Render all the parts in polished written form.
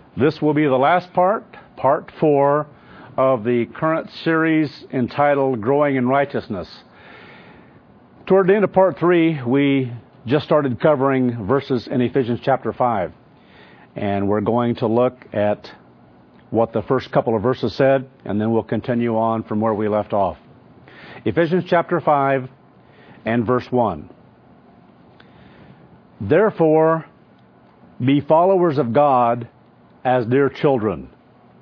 This will be the last part, part 4 of the current series entitled Growing in Righteousness. Toward the end of part 3, we just started covering verses in Ephesians chapter 5. And we're going to look at what the first couple of verses said, and then we'll continue on from where we left off. Ephesians chapter 5 and verse 1. Therefore, be followers of God as dear children,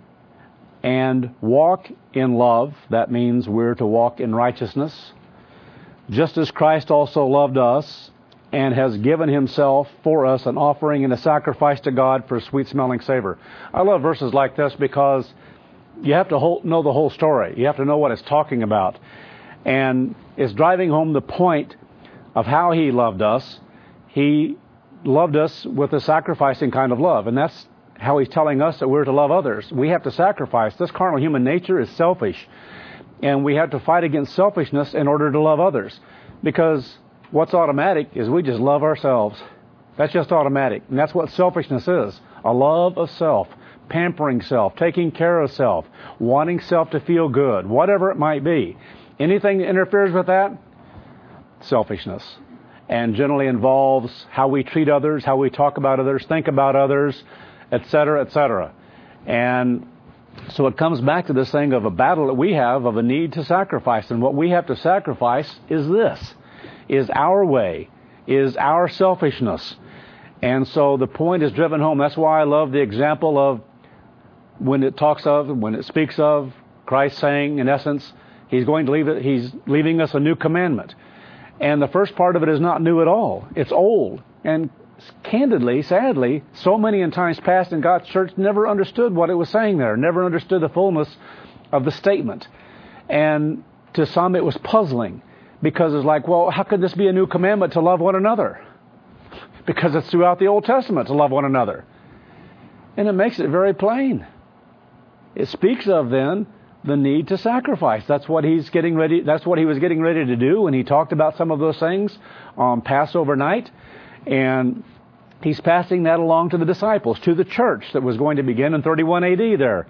and walk in love. That means we're to walk in righteousness, just as Christ also loved us and has given himself for us an offering and a sacrifice to God for a sweet-smelling savor. I love verses like this because you have to know the whole story. You have to know what it's talking about. And it's driving home the point of how he loved us. He loved us with a sacrificing kind of love, and that's how he's telling us that we're to love others. We have to sacrifice. This carnal human nature is selfish, and we have to fight against selfishness in order to love others, because what's automatic is we just love ourselves. That's just automatic, and that's what selfishness is, a love of self, pampering self, taking care of self, wanting self to feel good, whatever it might be. Anything that interferes with that, selfishness, and generally involves how we treat others, how we talk about others, think about others, etc., etc. And so it comes back to this thing of a battle that we have of a need to sacrifice. And what we have to sacrifice is this, is our way, is our selfishness. And so the point is driven home. That's why I love the example of when it speaks of Christ saying, in essence, he's leaving us a new commandment. And the first part of it is not new at all. It's old. And candidly, sadly, so many in times past in God's church never understood what it was saying there, never understood the fullness of the statement. And to some it was puzzling, because it's like, well, how could this be a new commandment to love one another? Because it's throughout the Old Testament to love one another. And it makes it very plain. It speaks of then the need to sacrifice. That's what he was getting ready to do when he talked about some of those things on Passover night. And he's passing that along to the disciples, to the church that was going to begin in 31 AD there.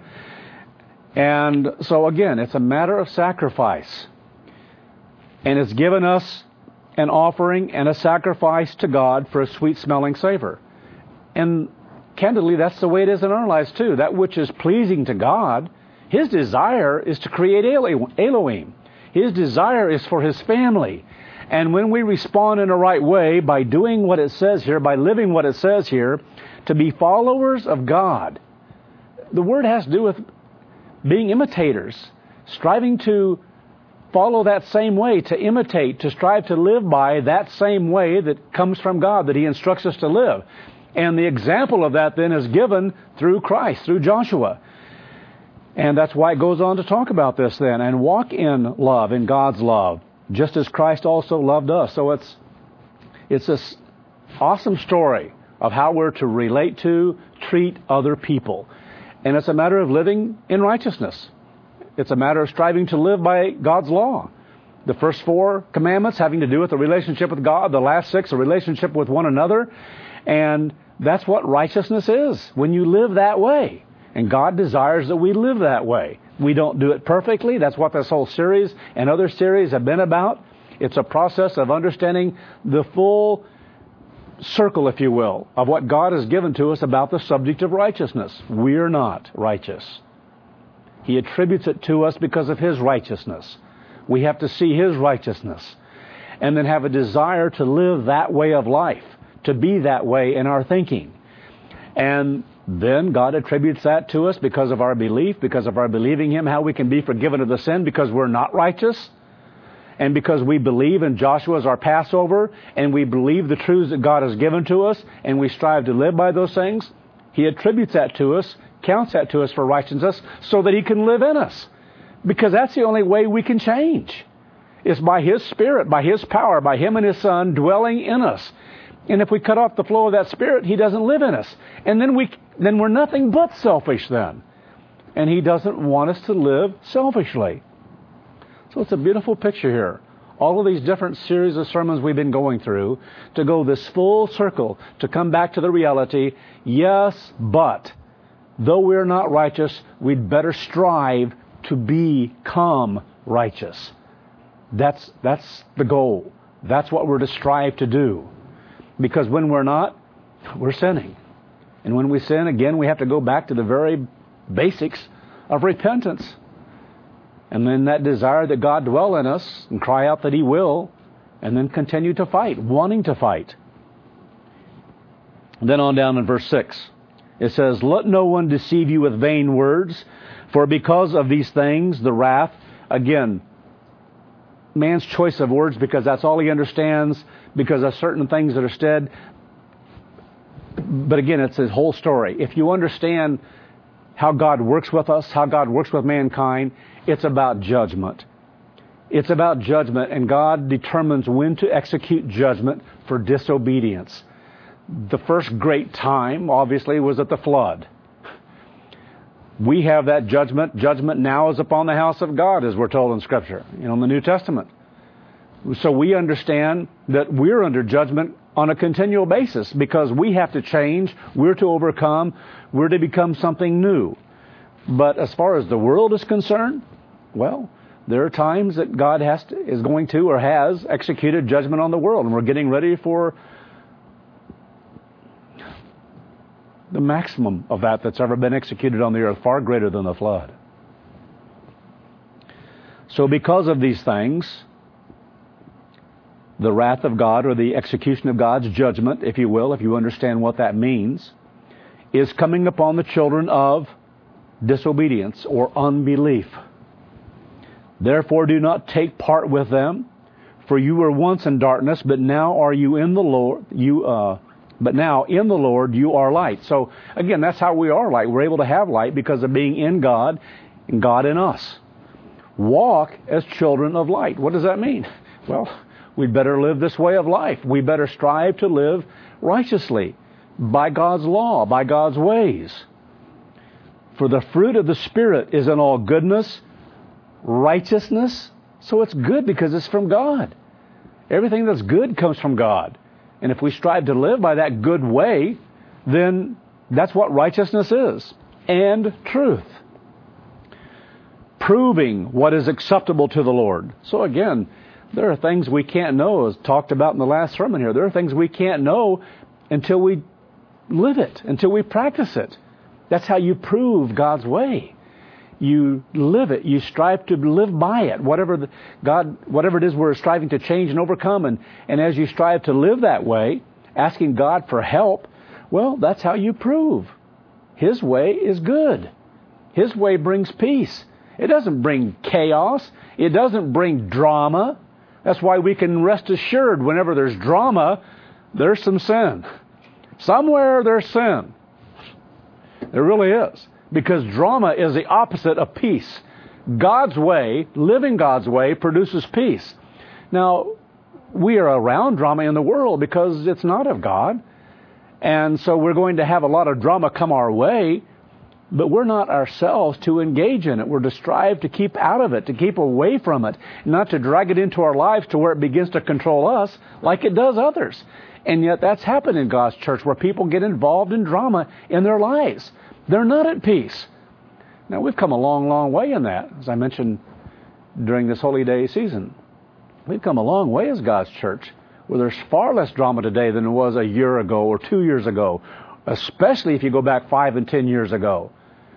And so again, it's a matter of sacrifice. And it's given us an offering and a sacrifice to God for a sweet-smelling savor. And candidly, that's the way it is in our lives too. That which is pleasing to God, his desire is to create Elohim. His desire is for his family. And when we respond in the right way, by doing what it says here, by living what it says here, to be followers of God, the word has to do with being imitators, striving to follow that same way, to imitate, to strive to live by that same way that comes from God, that he instructs us to live. And the example of that then is given through Christ, through Joshua. And that's why it goes on to talk about this then, and walk in love, in God's love, just as Christ also loved us. So it's this awesome story of how we're to relate to, treat other people. And it's a matter of living in righteousness. It's a matter of striving to live by God's law. The first 4 commandments having to do with the relationship with God, the last 6, a relationship with one another. And that's what righteousness is, when you live that way. And God desires that we live that way. We don't do it perfectly. That's what this whole series and other series have been about. It's a process of understanding the full circle, if you will, of what God has given to us about the subject of righteousness. We're not righteous. He attributes it to us because of his righteousness. We have to see his righteousness and then have a desire to live that way of life, to be that way in our thinking. And then God attributes that to us because of our belief, because of our believing him, how we can be forgiven of the sin because we're not righteous, and because we believe in Joshua as our Passover, and we believe the truths that God has given to us, and we strive to live by those things. He attributes that to us, counts that to us for righteousness, so that he can live in us. Because that's the only way we can change. It's by his Spirit, by his power, by him and his Son dwelling in us. And if we cut off the flow of that Spirit, he doesn't live in us. And then we're nothing but selfish then. And he doesn't want us to live selfishly. So it's a beautiful picture here. All of these different series of sermons we've been going through, to go this full circle, to come back to the reality, yes, but though we're not righteous, we'd better strive to become righteous. That's the goal. That's what we're to strive to do. Because when we're not, we're sinning. And when we sin, again, we have to go back to the very basics of repentance. And then that desire that God dwell in us and cry out that He will, and then continue to fight, wanting to fight. And then on down in verse 6, it says, "Let no one deceive you with vain words, for because of these things, the wrath," again, man's choice of words because that's all he understands, because of certain things that are said. But again, it's his whole story. If you understand how God works with us, how God works with mankind, it's about judgment. It's about judgment, and God determines when to execute judgment for disobedience. The first great time, obviously, was at the flood. We have that judgment. Judgment now is upon the house of God, as we're told in Scripture, in the New Testament. So we understand that we're under judgment on a continual basis because we have to change, we're to overcome, we're to become something new. But as far as the world is concerned, well, there are times that God is going to or has executed judgment on the world, and we're getting ready for the maximum of that's ever been executed on the earth, far greater than the flood. So because of these things, the wrath of God, or the execution of God's judgment, if you will, if you understand what that means, is coming upon the children of disobedience or unbelief. "Therefore do not take part with them, for you were once in darkness, but now are you in the Lord. But now in the Lord you are light." So again, that's how we are light. We're able to have light because of being in God and God in us. Walk as children of light. What does that mean? Well, we'd better live this way of life. We better strive to live righteously by God's law, by God's ways. "For the fruit of the Spirit is in all goodness, righteousness." So it's good because it's from God. Everything that's good comes from God. And if we strive to live by that good way, then that's what righteousness is. And truth. "Proving what is acceptable to the Lord." So again, there are things we can't know, as talked about in the last sermon here. There are things we can't know until we live it, until we practice it. That's how you prove God's way. You live it. You strive to live by it. Whatever it is we're striving to change and overcome. And as you strive to live that way, asking God for help, well, that's how you prove His way is good. His way brings peace. It doesn't bring chaos. It doesn't bring drama. That's why we can rest assured whenever there's drama, there's some sin. Somewhere there's sin. There really is. Because drama is the opposite of peace. God's way, living God's way, produces peace. Now, we are around drama in the world because it's not of God. And so we're going to have a lot of drama come our way, but we're not ourselves to engage in it. We're to strive to keep out of it, to keep away from it, not to drag it into our lives to where it begins to control us like it does others. And yet that's happened in God's church, where people get involved in drama in their lives. They're not at peace. Now, we've come a long, long way in that, as I mentioned during this Holy Day season. We've come a long way as God's church, where there's far less drama today than there was a year ago or 2 years ago, especially if you go back 5 and 10 years ago.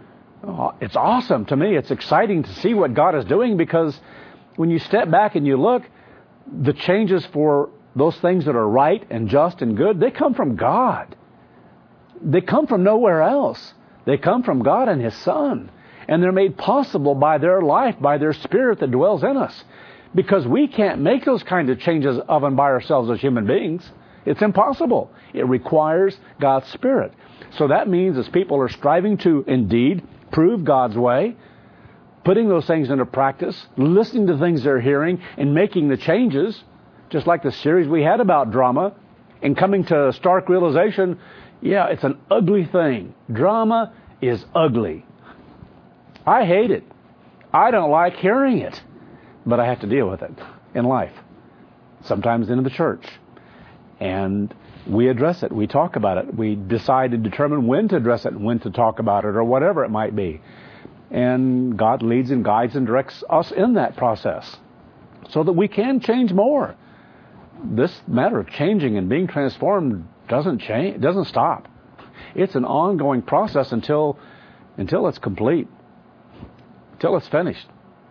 It's awesome to me. It's exciting to see what God is doing, because when you step back and you look, the changes for those things that are right and just and good, they come from God. They come from nowhere else. They come from God and His Son. And they're made possible by their life, by their Spirit that dwells in us. Because we can't make those kinds of changes of and by ourselves as human beings. It's impossible. It requires God's Spirit. So that means as people are striving to indeed prove God's way, putting those things into practice, listening to things they're hearing, and making the changes, just like the series we had about drama, and coming to a stark realization, yeah, it's an ugly thing. Drama is ugly. I hate it. I don't like hearing it. But I have to deal with it in life. Sometimes in the church. And we address it. We talk about it. We decide and determine when to address it and when to talk about it or whatever it might be. And God leads and guides and directs us in that process so that we can change more. This matter of changing and being transformed doesn't stop. It's an ongoing process until it's complete, until it's finished,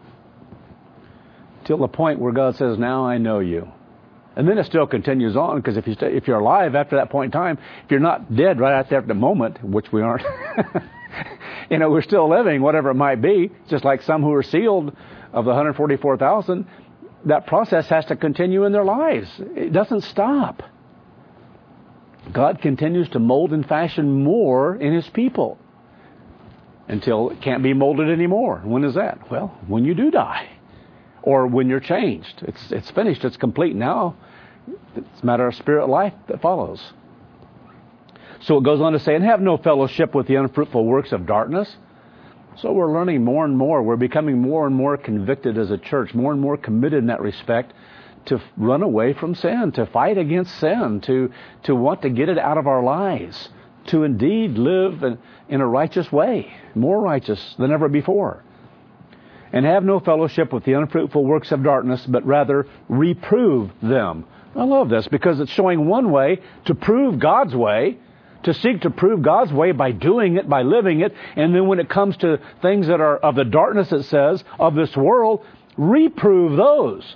till the point where God says, "Now I know you." And then it still continues on, because if you're alive after that point in time, if you're not dead right out there at the moment, which we aren't, we're still living, whatever it might be, just like some who are sealed of the 144,000, that process has to continue in their lives. It doesn't stop. God continues to mold and fashion more in His people until it can't be molded anymore. When is that? Well, when you do die. Or when you're changed. It's finished. It's complete. Now it's a matter of spirit life that follows. So it goes on to say, and have no fellowship with the unfruitful works of darkness. So we're learning more and more. We're becoming more and more convicted as a church, more and more committed in that respect to run away from sin, to fight against sin, to want to get it out of our lives, to indeed live in a righteous way, more righteous than ever before. And have no fellowship with the unfruitful works of darkness, but rather reprove them. I love this because it's showing one way to prove God's way, to seek to prove God's way by doing it, by living it. And then when it comes to things that are of the darkness, it says, of this world, reprove those.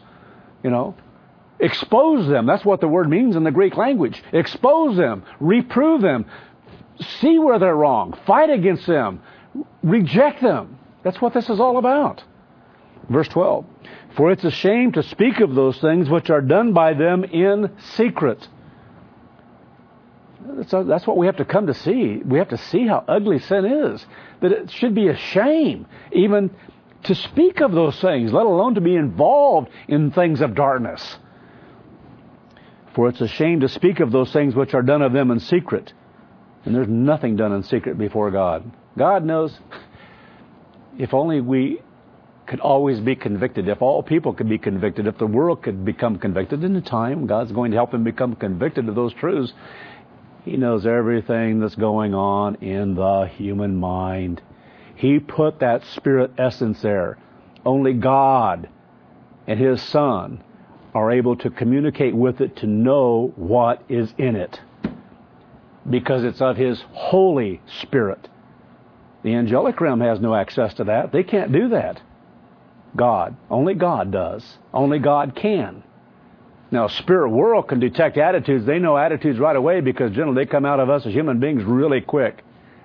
Expose them. That's what the word means in the Greek language. Expose them. Reprove them. See where they're wrong. Fight against them. Reject them. That's what this is all about. Verse 12. For it's a shame to speak of those things which are done by them in secret. That's what we have to come to see. We have to see how ugly sin is. That it should be a shame even to speak of those things, let alone to be involved in things of darkness. For it's a shame to speak of those things which are done of them in secret. And there's nothing done in secret before God. God knows. If only we could always be convicted, if all people could be convicted, if the world could become convicted, in time God's going to help them become convicted of those truths. He knows everything that's going on in the human mind. He put that spirit essence there. Only God and His Son are able to communicate with it to know what is in it, because it's of His Holy Spirit. The angelic realm has no access to that. They can't do that. Only God does. Only God can. Now, spirit world can detect attitudes. They know attitudes right away because generally they come out of us as human beings really quickly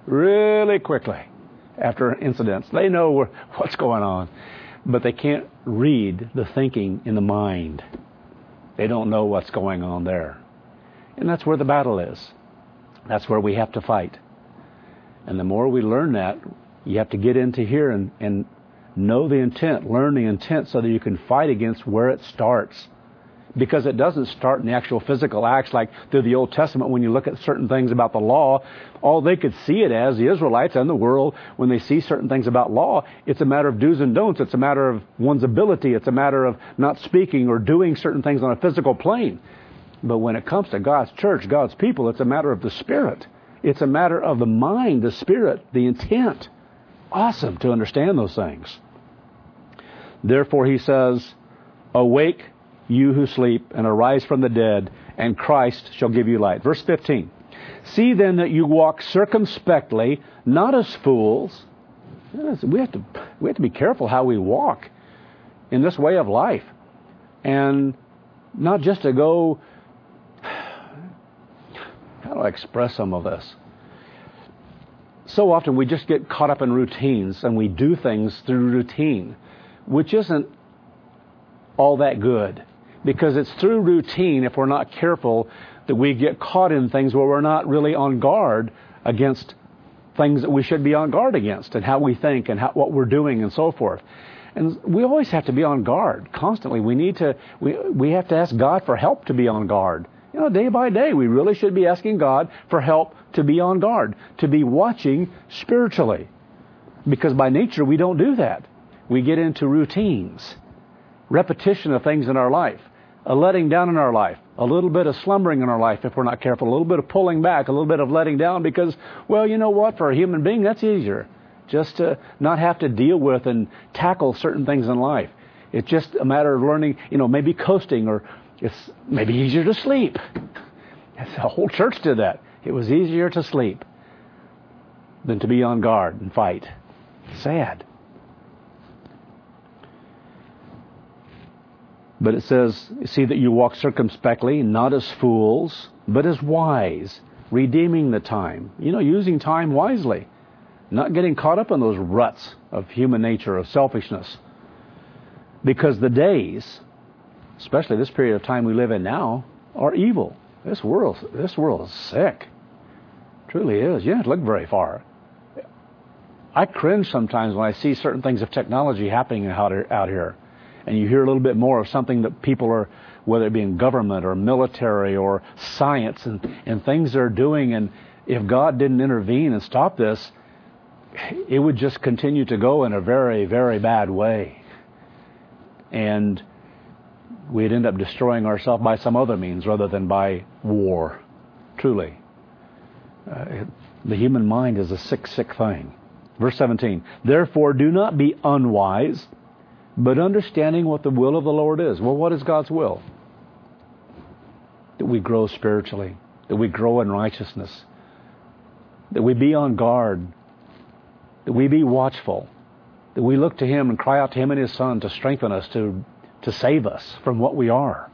after incidents. They know what's going on. But they can't read the thinking in the mind. They don't know what's going on there. And that's where the battle is. That's where we have to fight. And the more we learn that, you have to get into here and know the intent, learn the intent so that you can fight against where it starts. Because it doesn't start in the actual physical acts like through the Old Testament when you look at certain things about the law. All they could see it as, the Israelites and the world, when they see certain things about law, it's a matter of do's and don'ts. It's a matter of one's ability. It's a matter of not speaking or doing certain things on a physical plane. But when it comes to God's church, God's people, it's a matter of the Spirit. It's a matter of the mind, the spirit, the intent. Awesome to understand those things. Therefore, he says, awake, you who sleep, and arise from the dead, and Christ shall give you light. Verse 15. See then that you walk circumspectly, not as fools. We have to be careful how we walk in this way of life. And not just to go... How do I express some of this? So often we just get caught up in routines and we do things through routine, which isn't all that good. Because it's through routine, if we're not careful, that we get caught in things where we're not really on guard against things that we should be on guard against, and how we think and what we're doing and so forth. And we always have to be on guard constantly. We have to ask God for help to be on guard. Day by day, we really should be asking God for help to be on guard, to be watching spiritually. Because by nature, we don't do that. We get into routines, repetition of things in our life. a letting down in our life, a little bit of slumbering in our life if we're not careful, a little bit of pulling back, a little bit of letting down because, well, you know what? For a human being, that's easier. Just to not have to deal with and tackle certain things in life. It's just a matter of learning, maybe coasting, or it's maybe easier to sleep. The whole church did that. It was easier to sleep than to be on guard and fight. Sad. But it says, see that you walk circumspectly, not as fools, but as wise, redeeming the time. Using time wisely. Not getting caught up in those ruts of human nature, of selfishness. Because the days, especially this period of time we live in now, are evil. This world is sick. It truly is. You don't have to look very far. I cringe sometimes when I see certain things of technology happening out here. And you hear a little bit more of something that people are, whether it be in government or military or science and things they're doing. And if God didn't intervene and stop this, it would just continue to go in a very, very bad way. And we'd end up destroying ourselves by some other means rather than by war. Truly. The human mind is a sick, sick thing. Verse 17, therefore do not be unwise, but understanding what the will of the Lord is. Well, what is God's will? That we grow spiritually, that we grow in righteousness, that we be on guard, that we be watchful, that we look to Him and cry out to Him and His Son to strengthen us, to save us from what we are.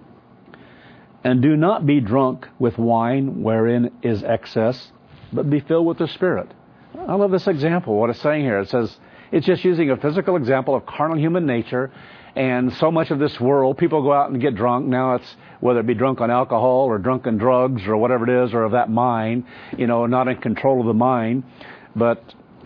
And do not be drunk with wine wherein is excess, but be filled with the Spirit. I love this example, what it's saying here. It says, it's just using a physical example of carnal human nature, and so much of this world, people go out and get drunk. Now it's, whether it be drunk on alcohol or drunk on drugs or whatever it is, or of that mind, not in control of the mind. But,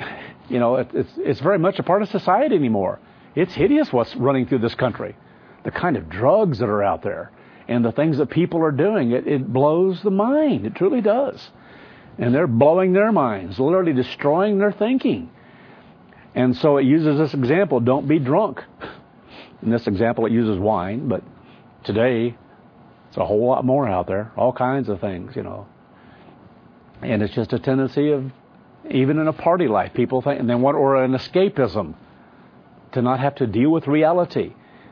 it's very much a part of society anymore. It's hideous what's running through this country. The kind of drugs that are out there and the things that people are doing, it blows the mind. It truly does. And they're blowing their minds, literally destroying their thinking. And so it uses this example, don't be drunk. In this example, it uses wine, but today, it's a whole lot more out there. All kinds of things, And it's just a tendency of, even in a party life, people think, and then what, or an escapism, to not have to deal with reality.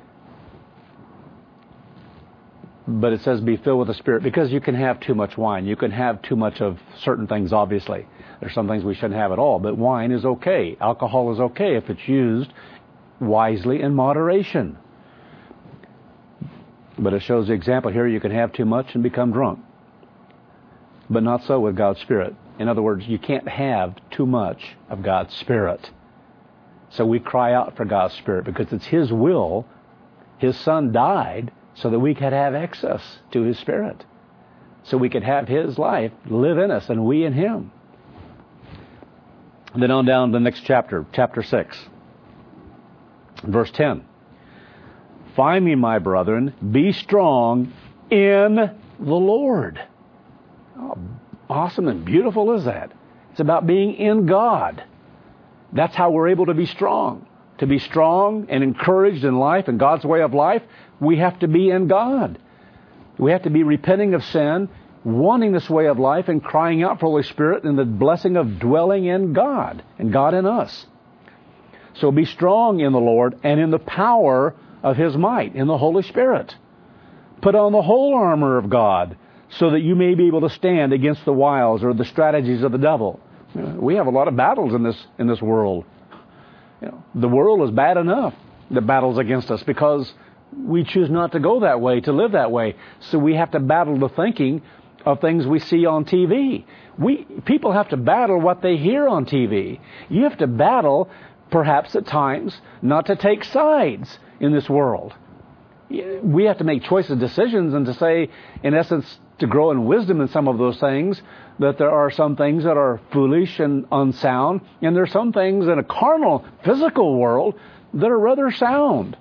But it says be filled with the Spirit, because you can have too much wine. You can have too much of certain things, obviously. There's some things we shouldn't have at all, but wine is okay. Alcohol is okay if it's used wisely in moderation. But it shows the example here, you can have too much and become drunk. But not so with God's Spirit. In other words, you can't have too much of God's Spirit. So we cry out for God's Spirit because it's His will. His Son died so that we could have access to His Spirit. So we could have His life live in us and we in Him. And then on down to the next chapter, chapter 6. Verse 10. Finally, my brethren, be strong in the Lord. How awesome and beautiful is that? It's about being in God. That's how we're able to be strong. To be strong and encouraged in life and God's way of life, we have to be in God. We have to be repenting of sin, wanting this way of life, and crying out for the Holy Spirit and the blessing of dwelling in God and God in us. So be strong in the Lord and in the power of His might, in the Holy Spirit. Put on the whole armor of God so that you may be able to stand against the wiles or the strategies of the devil. We have a lot of battles in this world. The world is bad enough, the battles against us, because we choose not to go that way, to live that way. So we have to battle the thinking of things we see on TV. People have to battle what they hear on TV. You have to battle, perhaps at times, not to take sides in this world. We have to make choices, decisions, and to say, in essence, to grow in wisdom in some of those things, that there are some things that are foolish and unsound, and there are some things in a carnal, physical world that are rather sound.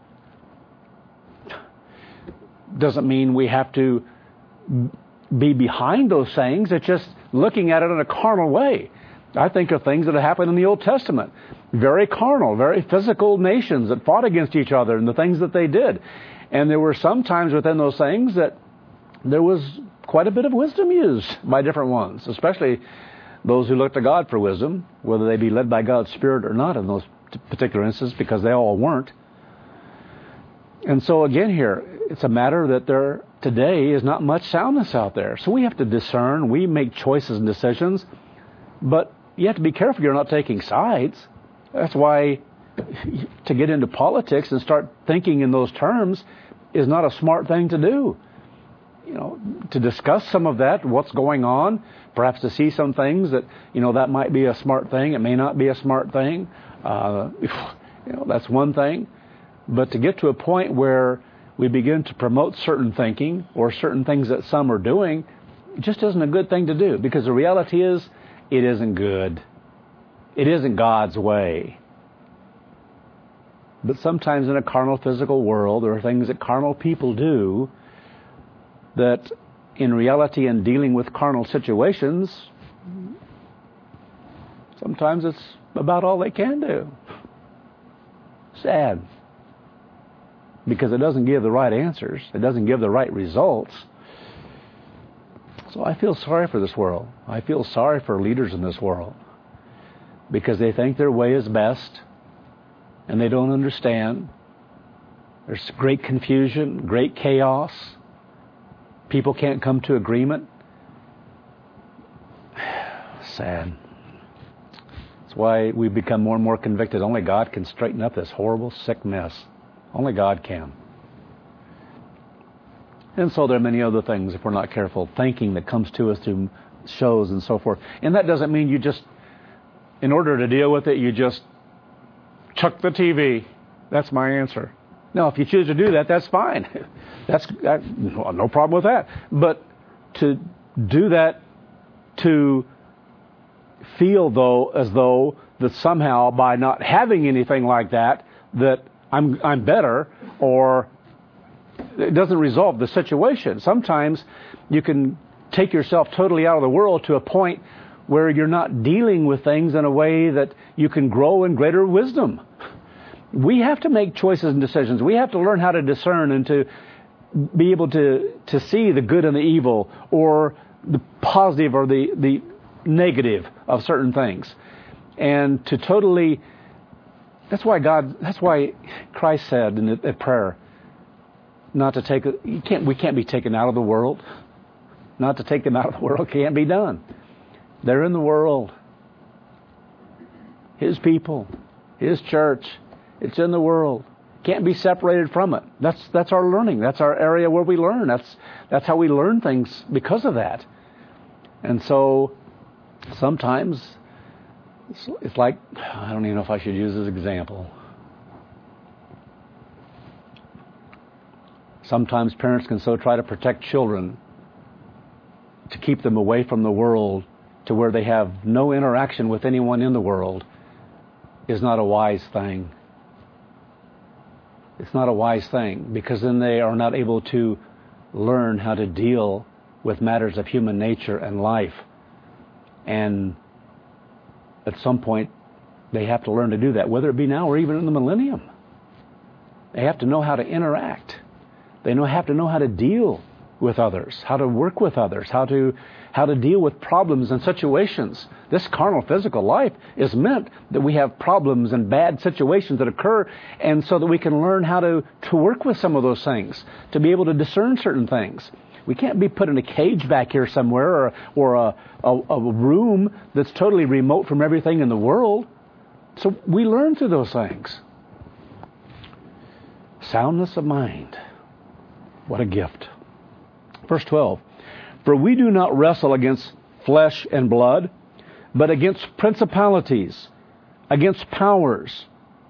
Doesn't mean we have to be behind those things. It's just looking at it in a carnal way. I think of things that have happened in the Old Testament. Very carnal, very physical nations that fought against each other and the things that they did. And there were some times within those things that there was quite a bit of wisdom used by different ones, especially those who look to God for wisdom, whether they be led by God's Spirit or not in those particular instances, because they all weren't. And so again here, it's a matter that there today is not much soundness out there. So we have to discern. We make choices and decisions. But you have to be careful you're not taking sides. That's why to get into politics and start thinking in those terms is not a smart thing to do. You know, to discuss some of that, what's going on, perhaps to see some things that, that might be a smart thing. It may not be a smart thing. That's one thing. But to get to a point where we begin to promote certain thinking or certain things that some are doing, it just isn't a good thing to do. Because the reality is, it isn't good. It isn't God's way. But sometimes in a carnal physical world, there are things that carnal people do that in reality, in dealing with carnal situations, sometimes it's about all they can do. Sad. Because it doesn't give the right answers. It doesn't give the right results. So I feel sorry for this world. I feel sorry for leaders in this world. Because they think their way is best. And they don't understand. There's great confusion, great chaos. People can't come to agreement. Sad. That's why we become more and more convicted. Only God can straighten up this horrible, sick mess. Only God can. And so there are many other things, if we're not careful, thinking that comes to us through shows and so forth. And that doesn't mean you just, in order to deal with it, you just chuck the TV. That's my answer. No, if you choose to do that, that's fine. That's no problem with that. But to do that, to feel as though that somehow by not having anything like that I'm better, or it doesn't resolve the situation. Sometimes you can take yourself totally out of the world to a point where you're not dealing with things in a way that you can grow in greater wisdom. We have to make choices and decisions. We have to learn how to discern and to be able to see the good and the evil, or the positive or the negative of certain things. And to totally... That's why Christ said in the prayer, not to take... We can't be taken out of the world. Not to take them out of the world can't be done. They're in the world. His people, His church, it's in the world. Can't be separated from it. That's our learning. That's our area where we learn. That's how we learn things because of that. And so sometimes it's like, I don't even know if I should use this example. Sometimes parents can so try to protect children to keep them away from the world to where they have no interaction with anyone in the world is not a wise thing. It's not a wise thing, because then they are not able to learn how to deal with matters of human nature and life. And at some point, they have to learn to do that, whether it be now or even in the millennium. They have to know how to interact. They have to know how to deal with others, how to work with others, how to deal with problems and situations. This carnal physical life is meant that we have problems and bad situations that occur, and so that we can learn how to work with some of those things, to be able to discern certain things. We can't be put in a cage back here somewhere, or a room that's totally remote from everything in the world. So we learn through those things. Soundness of mind. What a gift. Verse 12. For we do not wrestle against flesh and blood, but against principalities, against powers.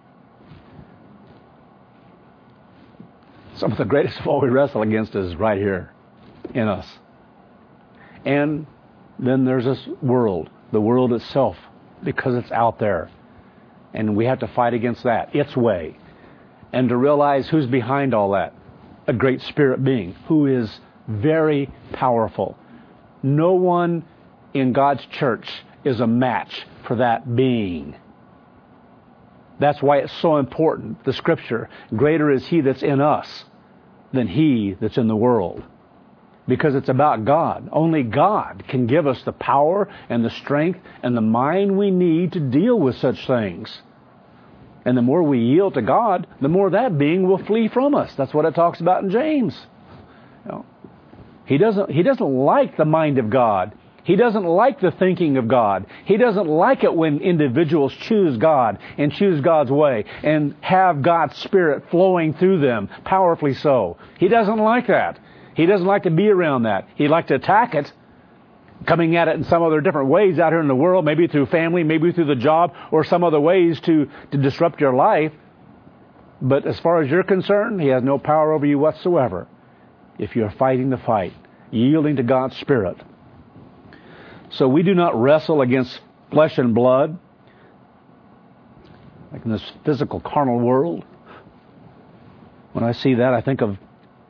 Some of the greatest of all we wrestle against is right here in us. And then there's this world, the world itself, because it's out there. And we have to fight against that, its way. And to realize who's behind all that. A great spirit being who is very powerful. No one in God's church is a match for that being. That's why it's so important, the scripture. Greater is He that's in us than he that's in the world. Because it's about God. Only God can give us the power and the strength and the mind we need to deal with such things. And the more we yield to God, the more that being will flee from us. That's what it talks about in James. You know, he doesn't like the mind of God. He doesn't like the thinking of God. He doesn't like it when individuals choose God and choose God's way and have God's Spirit flowing through them, powerfully so. He doesn't like that. He doesn't like to be around that. He'd like to attack it, coming at it in some other different ways out here in the world, maybe through family, maybe through the job, or some other ways to disrupt your life. But as far as you're concerned, he has no power over you whatsoever if you're fighting the fight, yielding to God's Spirit. So we do not wrestle against flesh and blood, like in this physical, carnal world. When I see that, I think of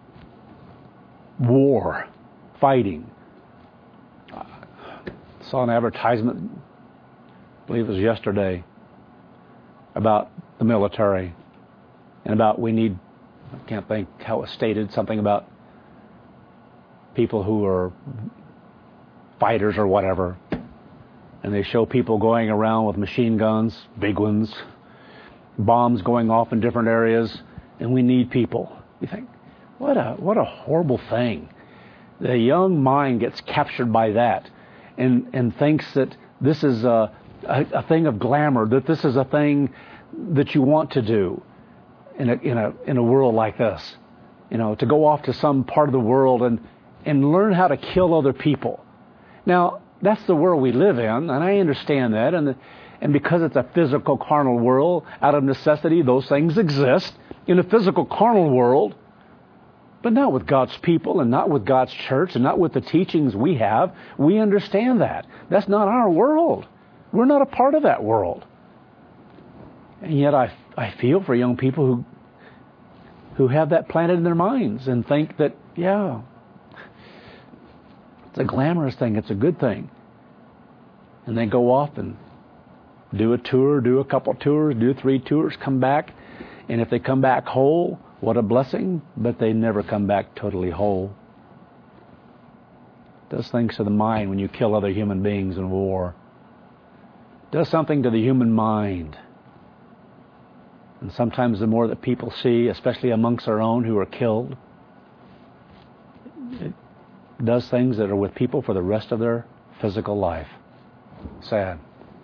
war, fighting. I saw an advertisement, I believe it was yesterday, about the military and about I can't think how it was stated, something about people who are fighters or whatever. And they show people going around with machine guns, big ones, bombs going off in different areas, and we need people. You think, what a horrible thing. The young mind gets captured by that and thinks that this is a thing of glamour, that this is a thing that you want to do in a world like this. You know, to go off to some part of the world and learn how to kill other people. Now, that's the world we live in, and I understand that, and because it's a physical, carnal world, out of necessity, those things exist in a physical, carnal world. But not with God's people and not with God's church and not with the teachings we have. We understand that. That's not our world. We're not a part of that world. And yet I feel for young people who have that planted in their minds and think that, yeah, it's a glamorous thing. It's a good thing. And they go off and do a tour, do a couple tours, do 3 tours, come back. And if they come back whole, what a blessing, but they never come back totally whole. It does things to the mind when you kill other human beings in war. It does something to the human mind. And sometimes the more that people see, especially amongst our own who are killed, it does things that are with people for the rest of their physical life. Sad.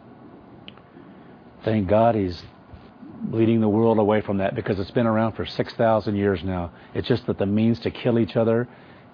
Thank God He's leading the world away from that, because it's been around for 6,000 years now. It's just that the means to kill each other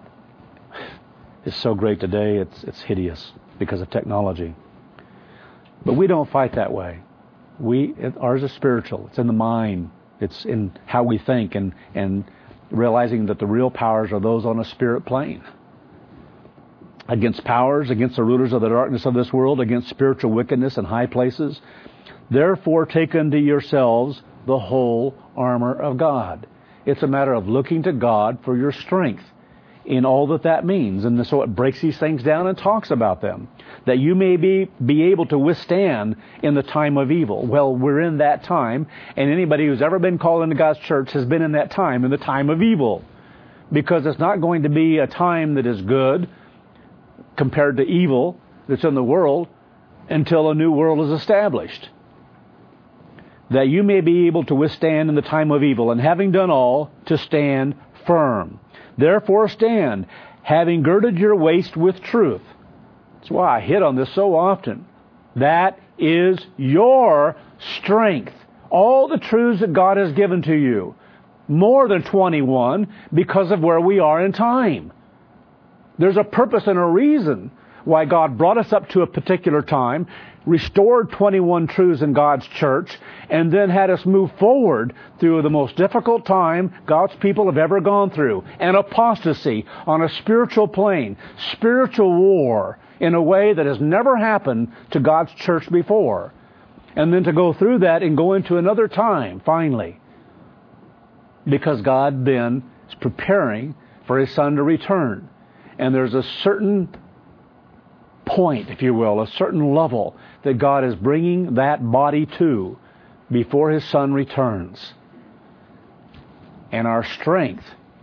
is so great today, it's hideous because of technology. But we don't fight that way. Ours is spiritual. It's in the mind. It's in how we think and realizing that the real powers are those on a spirit plane. Against powers, against the rulers of the darkness of this world, against spiritual wickedness in high places. Therefore, take unto yourselves the whole armor of God. It's a matter of looking to God for your strength in all that means. And so it breaks these things down and talks about them. That you may be able to withstand in the time of evil. Well, we're in that time, and anybody who's ever been called into God's church has been in that time, in the time of evil. Because it's not going to be a time that is good compared to evil that's in the world until a new world is established. That you may be able to withstand in the time of evil, and having done all, to stand firm. Therefore stand, having girded your waist with truth. That's why I hit on this so often. That is your strength. All the truths that God has given to you. More than 21, because of where we are in time. There's a purpose and a reason why God brought us up to a particular time, restored 21 truths in God's church, and then had us move forward through the most difficult time God's people have ever gone through. An apostasy on a spiritual plane, spiritual war in a way that has never happened to God's church before. And then to go through that and go into another time, finally. Because God then is preparing for His Son to return. And there's a certain point, if you will, a certain level that God is bringing that body to before His Son returns. And our strength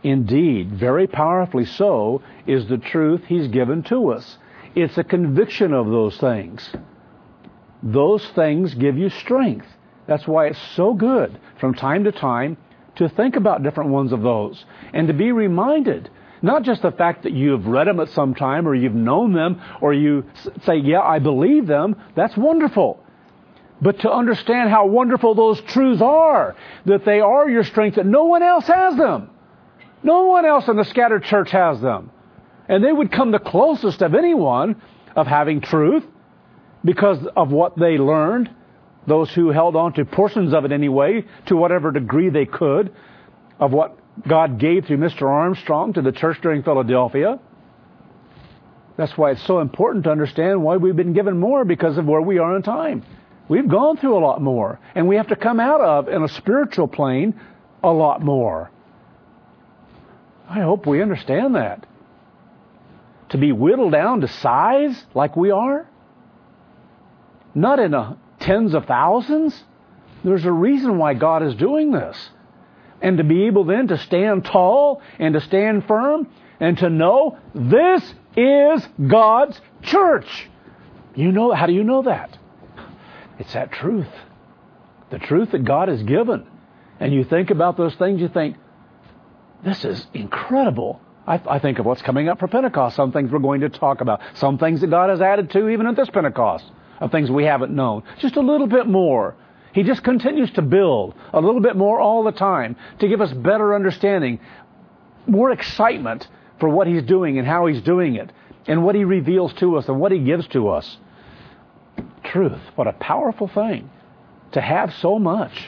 Indeed, very powerfully so, is the truth He's given to us. It's a conviction of those things. Those things give you strength. That's why it's so good from time to time to think about different ones of those and to be reminded, not just the fact that you've read them at some time or you've known them or you say, yeah, I believe them. That's wonderful. But to understand how wonderful those truths are, that they are your strength, that no one else has them. No one else in the scattered church has them. And they would come the closest of anyone of having truth because of what they learned, those who held on to portions of it anyway, to whatever degree they could, of what God gave through Mr. Armstrong to the church during Philadelphia. That's why it's so important to understand why we've been given more, because of where we are in time. We've gone through a lot more, and we have to come out of, in a spiritual plane, a lot more. I hope we understand that. To be whittled down to size like we are, not in tens of thousands. There's a reason why God is doing this. And to be able then to stand tall and to stand firm and to know this is God's church. You know, how do you know that? It's that truth. The truth that God has given. And you think about those things, you think, this is incredible. I think of what's coming up for Pentecost, some things we're going to talk about, some things that God has added to even at this Pentecost, of things we haven't known. Just a little bit more. He just continues to build a little bit more all the time to give us better understanding, more excitement for what He's doing and how He's doing it, and what He reveals to us and what He gives to us. Truth. What a powerful thing to have so much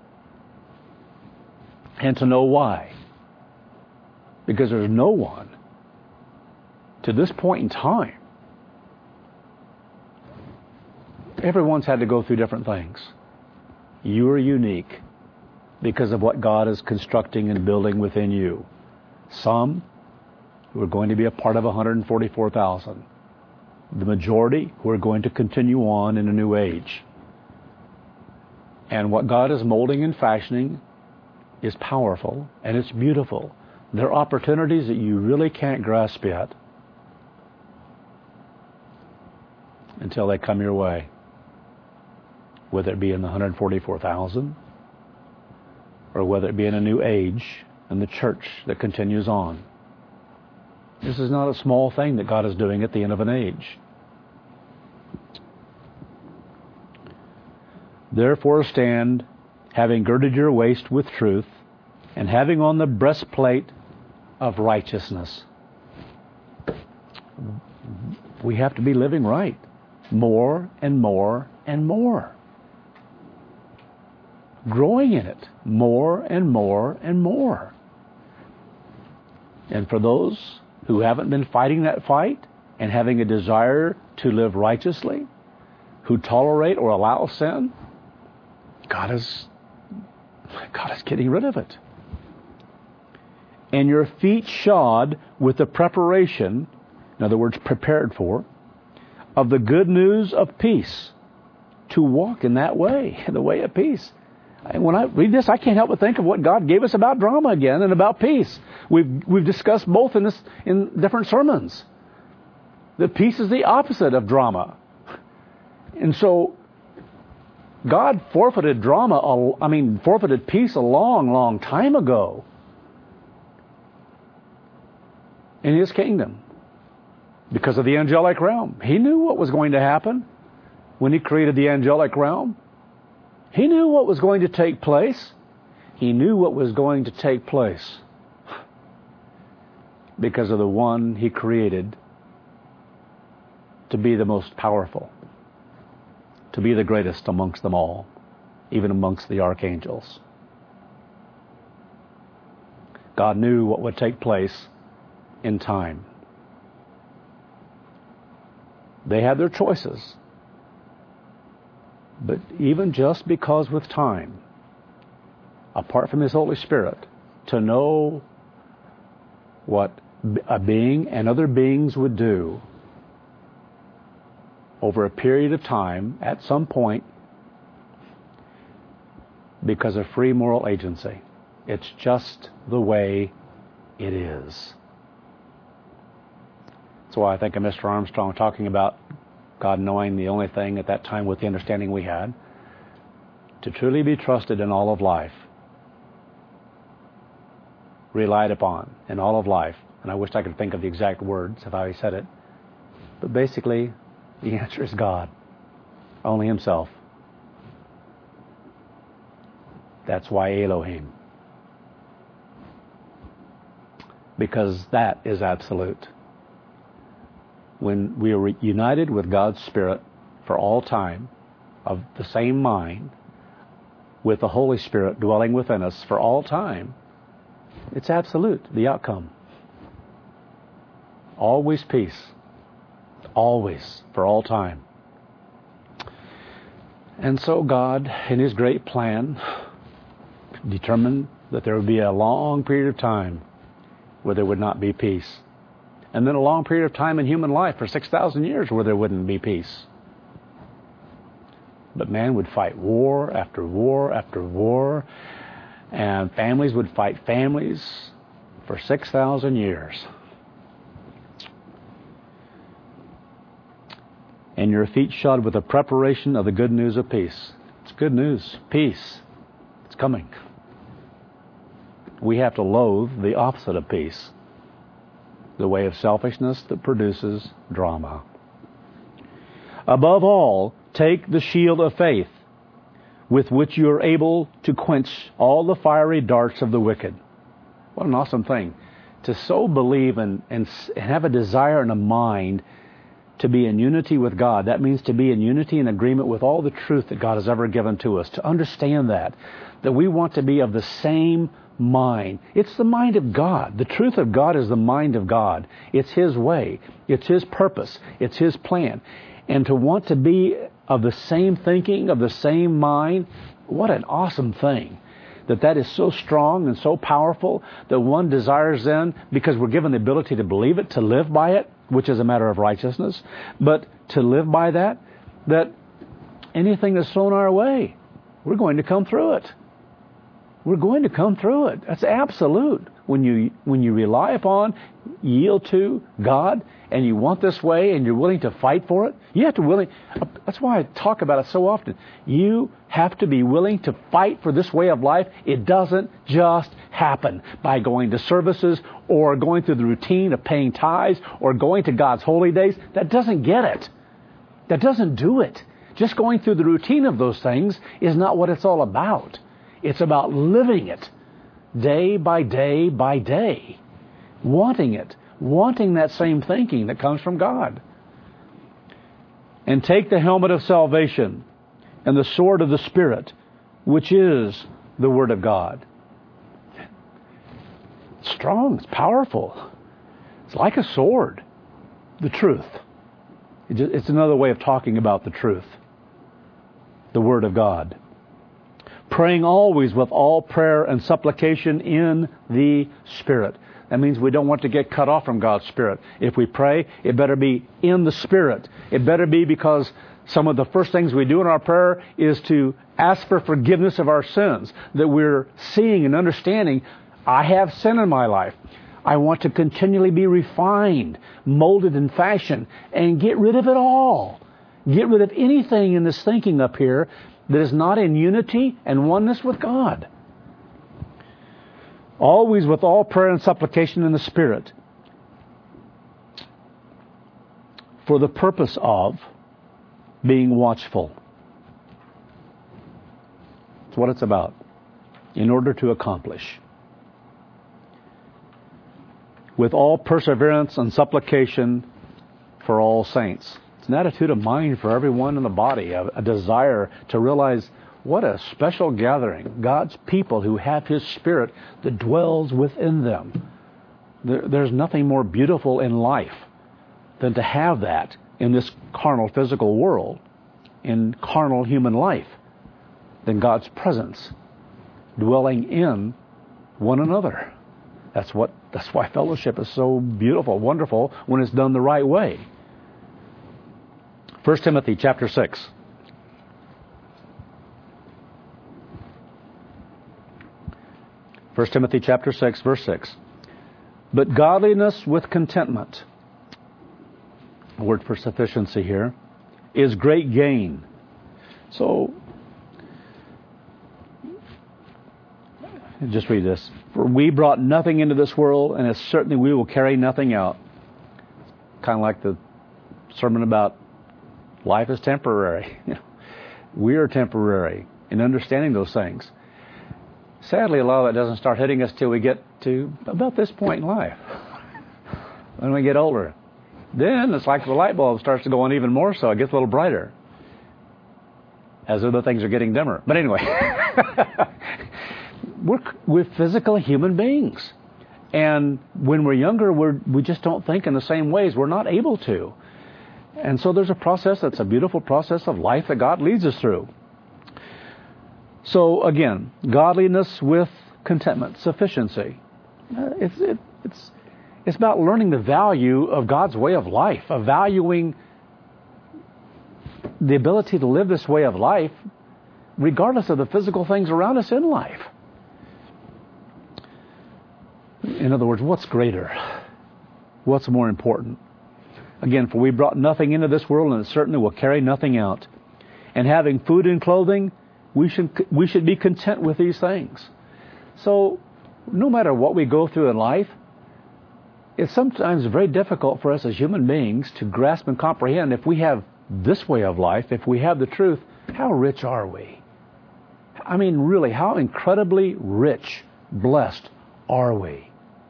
and to know why. Because there's no one to this point in time. Everyone's had to go through different things. You are unique because of what God is constructing and building within you. Some who are going to be a part of 144,000. The majority who are going to continue on in a new age. And what God is molding and fashioning is powerful and it's beautiful. There are opportunities that you really can't grasp yet until they come your way. Whether it be in the 144,000 or whether it be in a new age and the church that continues on. This is not a small thing that God is doing at the end of an age. Therefore stand, having girded your waist with truth, and having on the breastplate of righteousness. We have to be living right. More and more and more. Growing in it. More and more and more. And for those who haven't been fighting that fight and having a desire to live righteously, who tolerate or allow sin, God is getting rid of it. And your feet shod with the preparation, in other words, prepared for, of the good news of peace, to walk in that way, in the way of peace. When I read this, I can't help but think of what God gave us about drama again and about peace. We've discussed both in different sermons. That peace is the opposite of drama. And so God forfeited forfeited peace a long, long time ago in His kingdom because of the angelic realm. He knew what was going to happen when He created the angelic realm. He knew what was going to take place. He knew what was going to take place because of the one He created to be the most powerful, to be the greatest amongst them all, even amongst the archangels. God knew what would take place in time. They had their choices. But even just because with time, apart from His Holy Spirit, to know what a being and other beings would do over a period of time, at some point, because of free moral agency. It's just the way it is. That's why I think of Mr. Armstrong talking about God knowing the only thing at that time with the understanding we had, to truly be trusted in all of life, relied upon in all of life. And I wish I could think of the exact words if I said it. But basically, the answer is God. Only Himself. That's why Elohim. Because that is absolute. When we are united with God's Spirit for all time, of the same mind, with the Holy Spirit dwelling within us for all time, it's absolute, the outcome. Always peace. Always, for all time. And so God, in His great plan, determined that there would be a long period of time where there would not be peace. And then a long period of time in human life for 6,000 years where there wouldn't be peace. But man would fight war after war after war, and families would fight families for 6,000 years. And your feet shod with the preparation of the good news of peace. It's good news. Peace. It's coming. We have to loathe the opposite of peace. The way of selfishness that produces drama. Above all, take the shield of faith, with which you are able to quench all the fiery darts of the wicked. What an awesome thing. To so believe and have a desire and a mind to be in unity with God. That means to be in unity and agreement with all the truth that God has ever given to us. To understand that we want to be of the same mind. It's the mind of God. The truth of God is the mind of God. It's His way. It's His purpose. It's His plan. And to want to be of the same thinking, of the same mind, what an awesome thing. That is so strong and so powerful that one desires then, because we're given the ability to believe it, to live by it, which is a matter of righteousness, but to live by that anything that's thrown our way, we're going to come through it. We're going to come through it. That's absolute. When you rely upon, yield to God, and you want this way, and you're willing to fight for it, you have to that's why I talk about it so often. You have to be willing to fight for this way of life. It doesn't just happen by going to services or going through the routine of paying tithes or going to God's holy days. That doesn't get it. That doesn't do it. Just going through the routine of those things is not what it's all about. It's about living it day by day by day. Wanting it. Wanting that same thinking that comes from God. And take the helmet of salvation and the sword of the Spirit, which is the Word of God. It's strong. It's powerful. It's like a sword. The truth. It's another way of talking about the truth. The Word of God. Praying always with all prayer and supplication in the Spirit. That means we don't want to get cut off from God's Spirit. If we pray, it better be in the Spirit. It better be because some of the first things we do in our prayer is to ask for forgiveness of our sins. That we're seeing and understanding, I have sin in my life. I want to continually be refined, molded and fashioned, and get rid of it all. Get rid of anything in this thinking up here that is not in unity and oneness with God. Always with all prayer and supplication in the Spirit, for the purpose of being watchful. That's what it's about. In order to accomplish. With all perseverance and supplication for all saints. It's an attitude of mind for everyone in the body, a desire to realize what a special gathering. God's people who have His Spirit that dwells within them. There's nothing more beautiful in life than to have that in this carnal physical world, in carnal human life, than God's presence dwelling in one another. That's why fellowship is so beautiful, wonderful when it's done the right way. 1 Timothy chapter 6. 1 Timothy chapter 6, verse 6. But godliness with contentment, a word for sufficiency here, is great gain. So, just read this. For we brought nothing into this world, and as certainly we will carry nothing out. Kind of like the sermon about life is temporary. We are temporary in understanding those things. Sadly, a lot of that doesn't start hitting us till we get to about this point in life. When we get older. Then it's like the light bulb starts to go on even more so. It gets a little brighter. As other things are getting dimmer. But anyway. We're physical human beings. And when we're younger, we just don't think in the same ways. We're not able to. And so there's a process that's a beautiful process of life that God leads us through. So again, godliness with contentment, sufficiency. It's about learning the value of God's way of life, of valuing the ability to live this way of life regardless of the physical things around us in life. In other words, what's greater? What's more important? Again, for we brought nothing into this world, and it certainly will carry nothing out. And having food and clothing, we should be content with these things. So, no matter what we go through in life, it's sometimes very difficult for us as human beings to grasp and comprehend if we have this way of life, if we have the truth, how rich are we? I mean, really, how incredibly rich, blessed are we?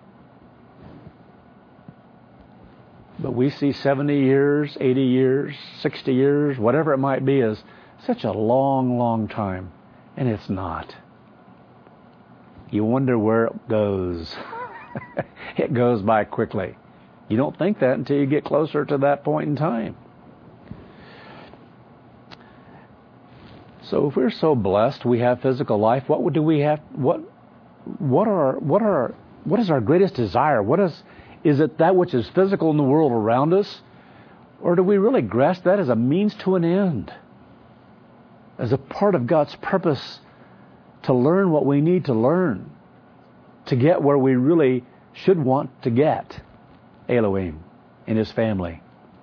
But we see 70 years, 80 years, 60 years, whatever it might be, as such a long, long time. And it's not. You wonder where it goes. It goes by quickly. You don't think that until you get closer to that point in time. So if we're so blessed, we have physical life, what do we have? What is our greatest desire? Is it that which is physical in the world around us? Or do we really grasp that as a means to an end? As a part of God's purpose to learn what we need to learn, to get where we really should want to get, Elohim and His family.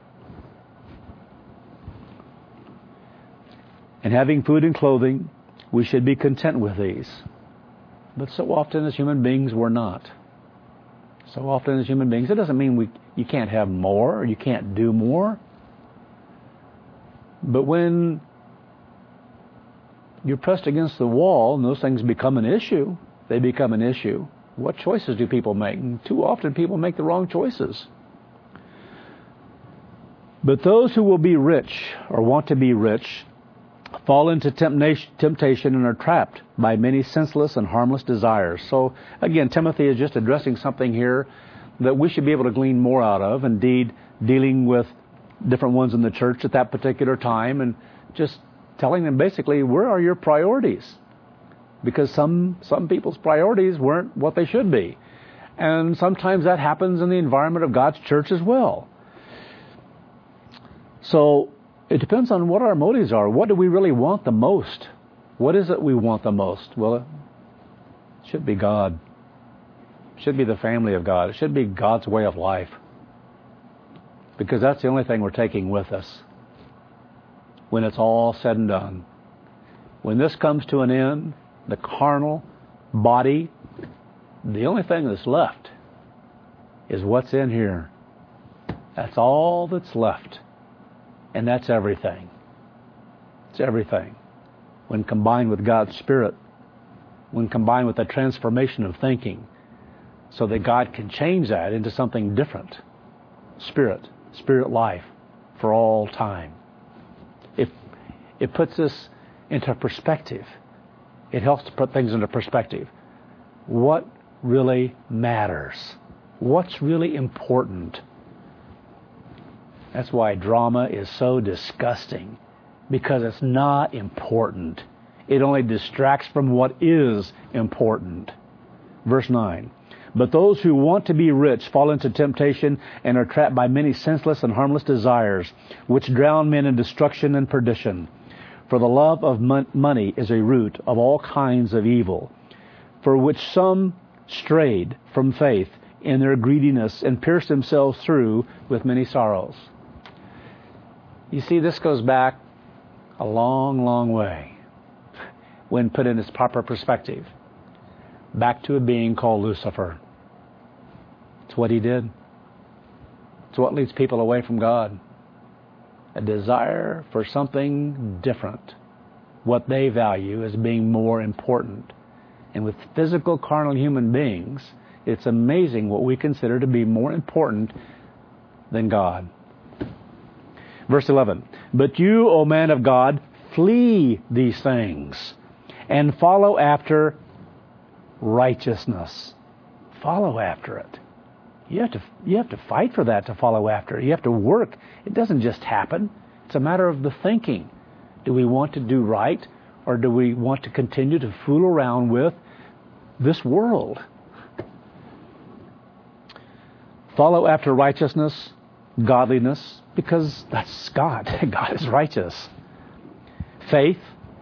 And having food and clothing, we should be content with these. But so often as human beings, we're not. So often as human beings, it doesn't mean you can't have more or you can't do more. But when you're pressed against the wall and those things become an issue, they become an issue. What choices do people make? And too often people make the wrong choices. But those who will be rich or want to be rich fall into temptation and are trapped by many senseless and harmless desires. So again, Timothy is just addressing something here that we should be able to glean more out of. Indeed, dealing with different ones in the church at that particular time and just telling them basically, where are your priorities? Because some people's priorities weren't what they should be. And sometimes that happens in the environment of God's church as well. So it depends on what our motives are. What do we really want the most? What is it we want the most? Well, it should be God. It should be the family of God. It should be God's way of life. Because that's the only thing we're taking with us when it's all said and done. When this comes to an end, the carnal body, the only thing that's left is what's in here. That's all that's left. And that's everything. It's everything. When combined with God's Spirit, when combined with the transformation of thinking, so that God can change that into something different. Spirit life for all time. It puts us into perspective. It helps to put things into perspective. What really matters? What's really important? That's why drama is so disgusting, because it's not important. It only distracts from what is important. Verse 9. But those who want to be rich fall into temptation and are trapped by many senseless and harmless desires, which drown men in destruction and perdition. For the love of money is a root of all kinds of evil, for which some strayed from faith in their greediness and pierced themselves through with many sorrows. You see, this goes back a long, long way when put in its proper perspective. Back to a being called Lucifer. It's what he did. It's what leads people away from God. A desire for something different. What they value as being more important. And with physical, carnal human beings, it's amazing what we consider to be more important than God. Verse 11, but you, O man of God, flee these things and follow after righteousness. Follow after it. You have to fight for that to follow after it. You have to work. It doesn't just happen. It's a matter of the thinking. Do we want to do right, or do we want to continue to fool around with this world? Follow after righteousness, godliness, because that's God. God is righteous. Faith,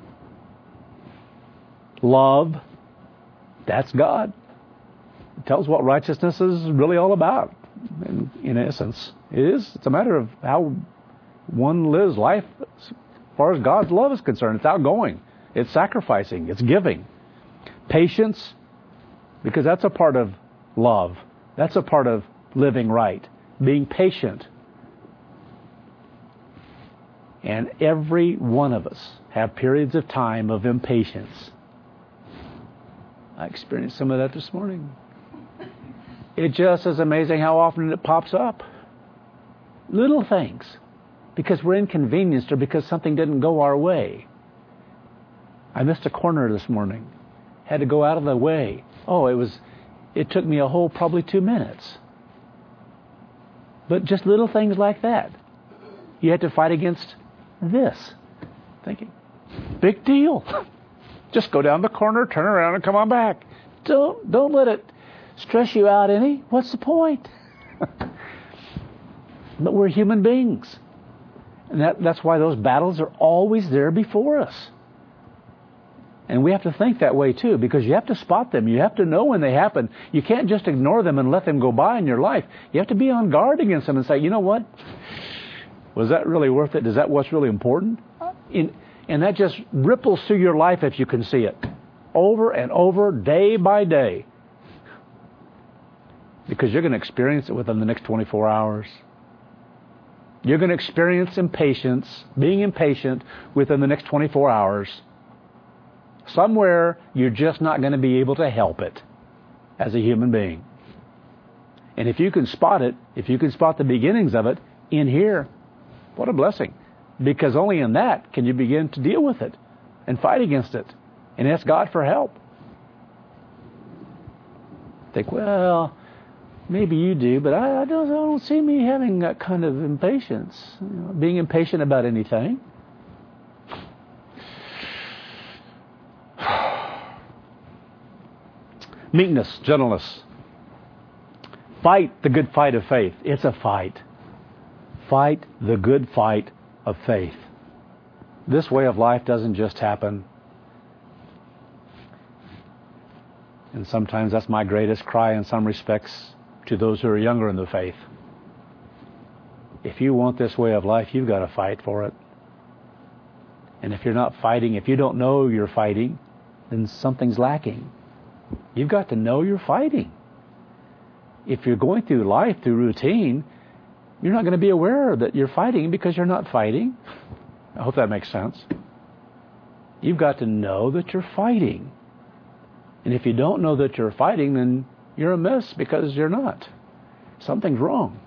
love, that's God. It tells what righteousness is really all about. In essence, it is. It's a matter of how one lives life as far as God's love is concerned. It's outgoing. It's sacrificing. It's giving. Patience, because that's a part of love. That's a part of living right. Being patient. And every one of us have periods of time of impatience. I experienced some of that this morning. It just is amazing how often it pops up. Little things. Because we're inconvenienced or because something didn't go our way. I missed a corner this morning. Had to go out of the way. It took me a whole probably 2 minutes. But just little things like that. You had to fight against this. Thinking, big deal. Just go down the corner, turn around, and come on back. Don't let it stress you out any. What's the point? But we're human beings. And that's why those battles are always there before us. And we have to think that way too, because you have to spot them. You have to know when they happen. You can't just ignore them and let them go by in your life. You have to be on guard against them and say, you know what? Was that really worth it? Is that what's really important? And that just ripples through your life if you can see it. Over and over, day by day. Because you're going to experience it within the next 24 hours. You're going to experience impatience, being impatient within the next 24 hours. Somewhere, you're just not going to be able to help it as a human being. And if you can spot it, if you can spot the beginnings of it in here, what a blessing. Because only in that can you begin to deal with it and fight against it and ask God for help. Think, well, maybe you do, but I don't see me having that kind of impatience, being impatient about anything. Meekness, gentleness. Fight the good fight of faith. It's a fight. Fight the good fight of faith. This way of life doesn't just happen. And sometimes that's my greatest cry in some respects to those who are younger in the faith. If you want this way of life, you've got to fight for it. And if you're not fighting, if you don't know you're fighting, then something's lacking. You've got to know you're fighting. If you're going through life, through routine, you're not going to be aware that you're fighting because you're not fighting. I hope that makes sense. You've got to know that you're fighting. And if you don't know that you're fighting, then you're a mess because you're not. Something's wrong.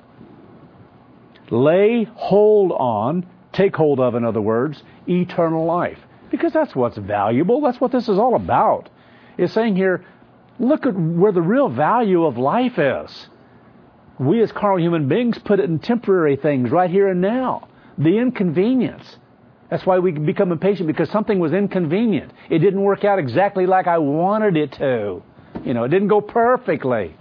Lay hold on, take hold of, in other words, eternal life. Because that's what's valuable. That's what this is all about. It's saying here, look at where the real value of life is. We as carnal human beings put it in temporary things right here and now. The inconvenience. That's why we become impatient, because something was inconvenient. It didn't work out exactly like I wanted it to. It didn't go perfectly.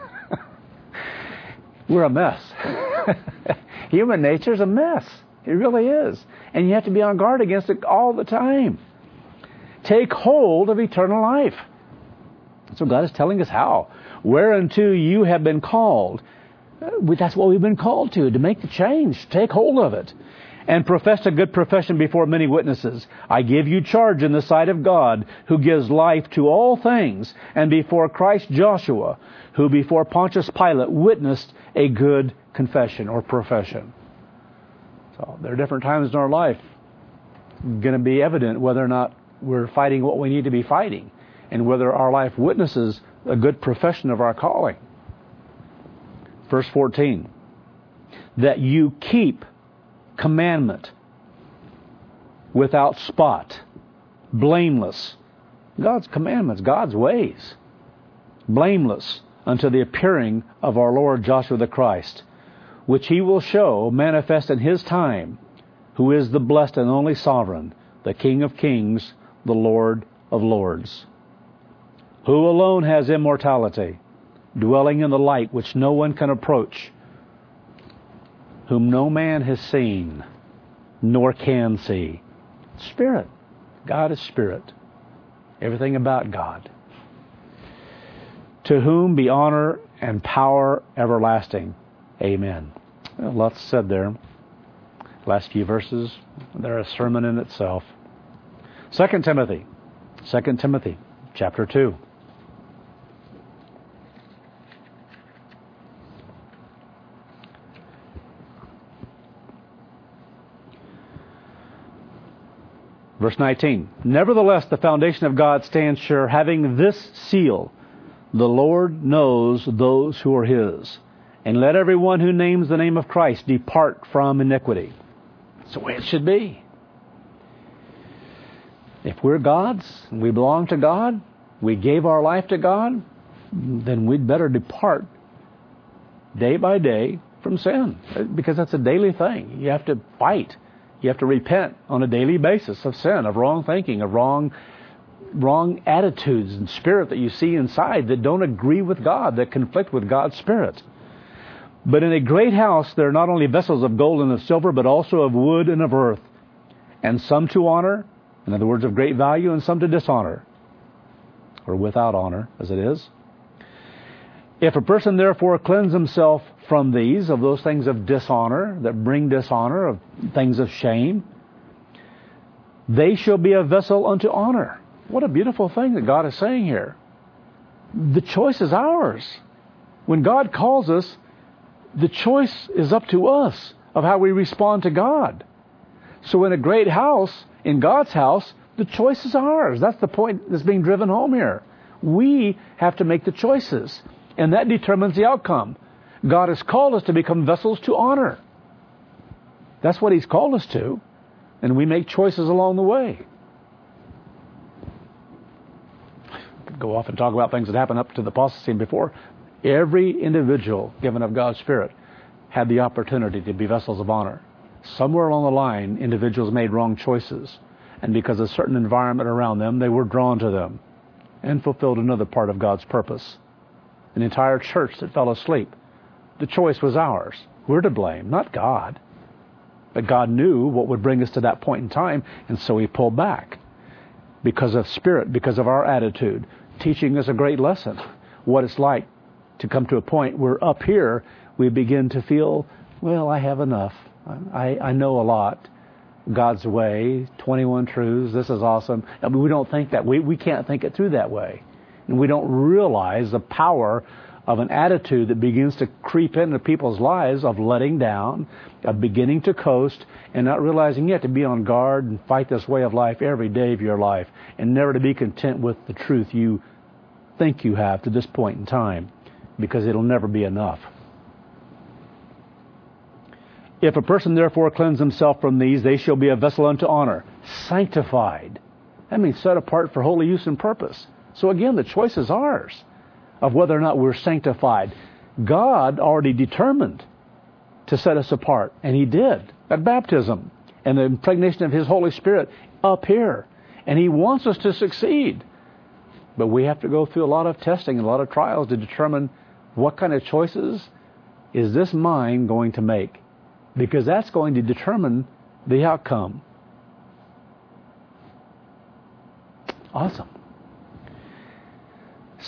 We're a mess. Human nature's a mess. It really is. And you have to be on guard against it all the time. Take hold of eternal life. So God is telling us how. Whereunto you have been called. That's what we've been called to make the change. Take hold of it. And profess a good profession before many witnesses. I give you charge in the sight of God, who gives life to all things, and before Christ Joshua, who before Pontius Pilate witnessed a good confession or profession. So there are different times in our life going to be evident whether or not we're fighting what we need to be fighting, and whether our life witnesses a good profession of our calling. Verse 14, that you keep commandment without spot, blameless. God's commandments, God's ways. Blameless unto the appearing of our Lord Joshua the Christ, which he will show manifest in his time, who is the blessed and only sovereign, the King of kings, the Lord of lords, who alone has immortality, dwelling in the light which no one can approach, whom no man has seen, nor can see. Spirit. God is Spirit. Everything about God. To whom be honor and power everlasting. Amen. Well, lots said there. Last few verses, they're a sermon in itself. 2 Timothy chapter 2. Verse 19, nevertheless, the foundation of God stands sure, having this seal, the Lord knows those who are his. And let everyone who names the name of Christ depart from iniquity. That's the way it should be. If we're God's, and we belong to God, we gave our life to God, then we'd better depart day by day from sin. Because that's a daily thing. You have to fight. You have to repent on a daily basis of sin, of wrong thinking, of wrong attitudes and spirit that you see inside that don't agree with God, that conflict with God's Spirit. But in a great house there are not only vessels of gold and of silver, but also of wood and of earth, and some to honor, in other words, of great value, and some to dishonor, or without honor, as it is. If a person therefore cleanse himself from these, of those things of dishonor, that bring dishonor, of things of shame, they shall be a vessel unto honor. What a beautiful thing that God is saying here. The choice is ours. When God calls us, the choice is up to us of how we respond to God. So in a great house, in God's house, the choice is ours. That's the point that's being driven home here. We have to make the choices, and that determines the outcome. God has called us to become vessels to honor. That's what He's called us to, and we make choices along the way. Could go off and talk about things that happened up to the apostasy before. Every individual given of God's Spirit had the opportunity to be vessels of honor. Somewhere along the line, individuals made wrong choices, and because of a certain environment around them, they were drawn to them and fulfilled another part of God's purpose. An entire church that fell asleep. The choice was ours. We're to blame, not God. But God knew what would bring us to that point in time, and so He pulled back. Because of Spirit, because of our attitude, teaching us a great lesson. What it's like to come to a point where up here we begin to feel, well, I have enough. I know a lot. God's way, 21 truths, this is awesome. I mean, we don't think that. We can't think it through that way. And we don't realize the power of an attitude that begins to creep into people's lives of letting down, of beginning to coast, and not realizing yet to be on guard and fight this way of life every day of your life, and never to be content with the truth you think you have to this point in time, because it'll never be enough. If a person therefore cleanse himself from these, they shall be a vessel unto honor, sanctified. That means set apart for holy use and purpose. So again, the choice is ours of whether or not we're sanctified. God already determined to set us apart, and He did at baptism and the impregnation of His Holy Spirit up here. And He wants us to succeed. But we have to go through a lot of testing and a lot of trials to determine what kind of choices is this mind going to make, because that's going to determine the outcome.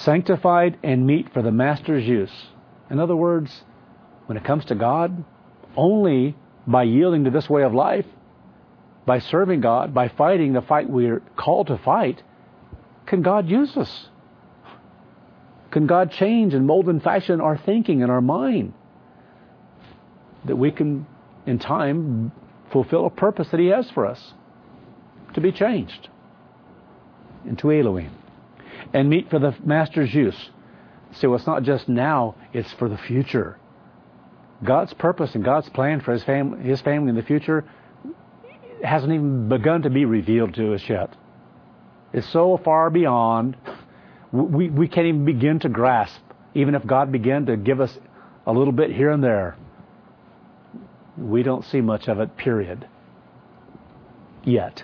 sanctified and meet for the master's use. In other words, when it comes to God, only by yielding to this way of life, by serving God, by fighting the fight we're called to fight, can God use us. Can God change and mold and fashion our thinking and our mind, that we can, in time, fulfill a purpose that He has for us, to be changed into Elohim, and meet for the master's use. So it's not just now, it's for the future. God's purpose and God's plan for His family in the future hasn't even begun to be revealed to us yet. It's so far beyond, we can't even begin to grasp, even if God began to give us a little bit here and there. We don't see much of it, period. Yet.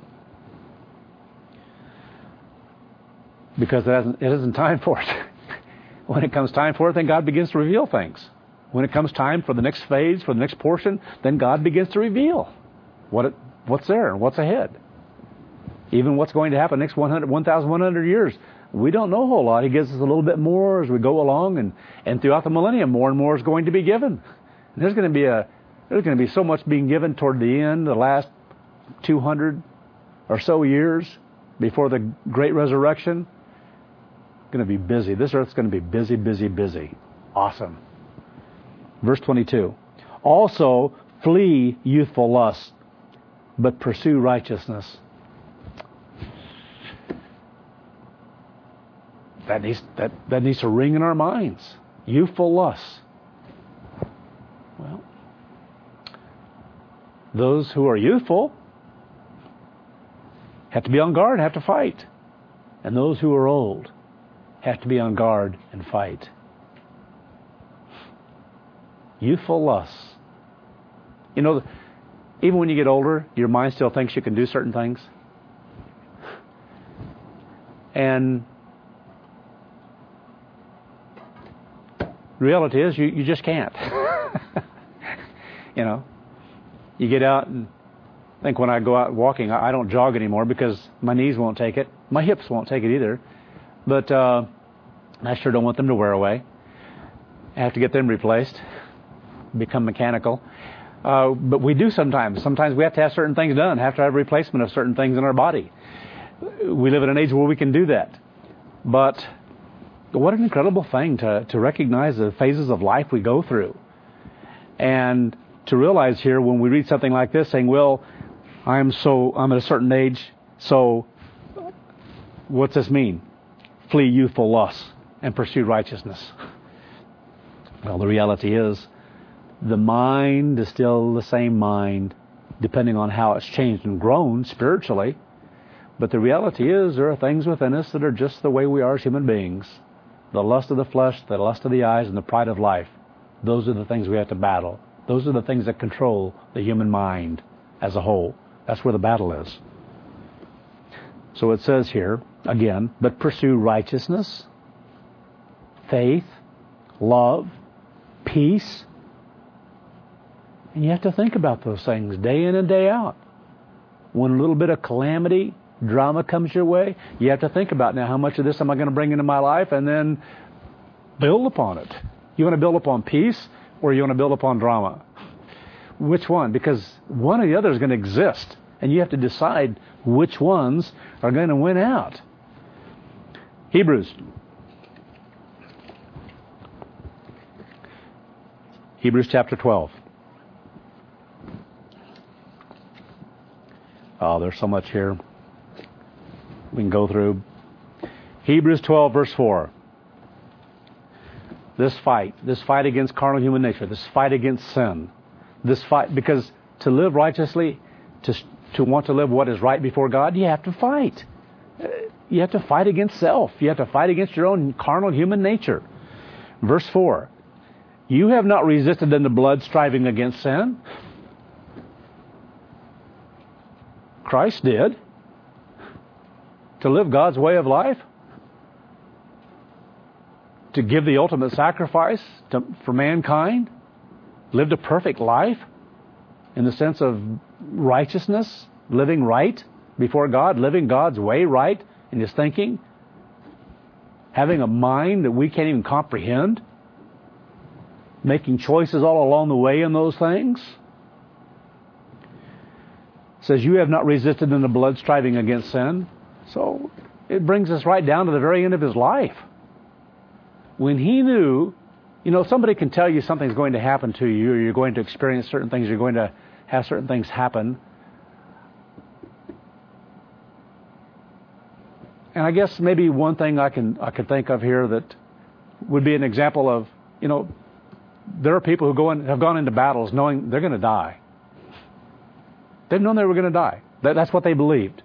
Because it isn't time for it. When it comes time for it, then God begins to reveal things. When it comes time for the next phase, for the next portion, then God begins to reveal what's there and what's ahead. Even what's going to happen next 1,100 years. We don't know a whole lot. He gives us a little bit more as we go along, and throughout the millennium, more and more is going to be given. And there's going to be so much being given toward the end, the last 200 or so years before the great resurrection. Going to be busy. This earth's going to be busy, busy, busy. Awesome. Verse 22. Also, flee youthful lust, but pursue righteousness. That needs to ring in our minds. Youthful lusts. Well, those who are youthful have to be on guard and have to fight. And those who are old have to be on guard and fight. Youthful lusts. You know, even when you get older, your mind still thinks you can do certain things. And the reality is you just can't. You know, you get out, and I think when I go out walking, I don't jog anymore because my knees won't take it. My hips won't take it either. But I sure don't want them to wear away. I have to get them replaced, become mechanical. But we do sometimes. Sometimes we have to have certain things done, have to have replacement of certain things in our body. We live in an age where we can do that. But what an incredible thing to recognize the phases of life we go through. And to realize here when we read something like this saying, well, I'm at a certain age, so what's this mean? Flee youthful lusts and pursue righteousness. Well, the reality is the mind is still the same mind, depending on how it's changed and grown spiritually. But the reality is there are things within us that are just the way we are as human beings. The lust of the flesh, the lust of the eyes, and the pride of life. Those are the things we have to battle. Those are the things that control the human mind as a whole. That's where the battle is. So it says here, again, but pursue righteousness, faith, love, peace. And you have to think about those things day in and day out. When a little bit of calamity, drama comes your way, you have to think about, now, how much of this am I going to bring into my life, and then build upon it. You want to build upon peace, or you want to build upon drama? Which one? Because one or the other is going to exist, and you have to decide which ones are going to win out. Hebrews chapter 12. Oh, there's so much here we can go through. Hebrews 12, verse 4. This fight against carnal human nature, this fight against sin, this fight, because to live righteously, to want to live what is right before God, you have to fight. You have to fight against self. You have to fight against your own carnal human nature. Verse 4. You have not resisted in the blood, striving against sin. Christ did. To live God's way of life. To give the ultimate sacrifice for mankind. Lived a perfect life in the sense of righteousness, living right before God, living God's way right in His thinking. having a mind that we can't even comprehend, making choices all along the way in those things. It says, you have not resisted in the blood, striving against sin. So it brings us right down to the very end of his life. When he knew, somebody can tell you something's going to happen to you, or you're going to experience certain things, you're going to have certain things happen. And I guess maybe one thing I could think of here that would be an example of, there are people who have gone into battles knowing they're going to die. They've known they were going to die. That's what they believed.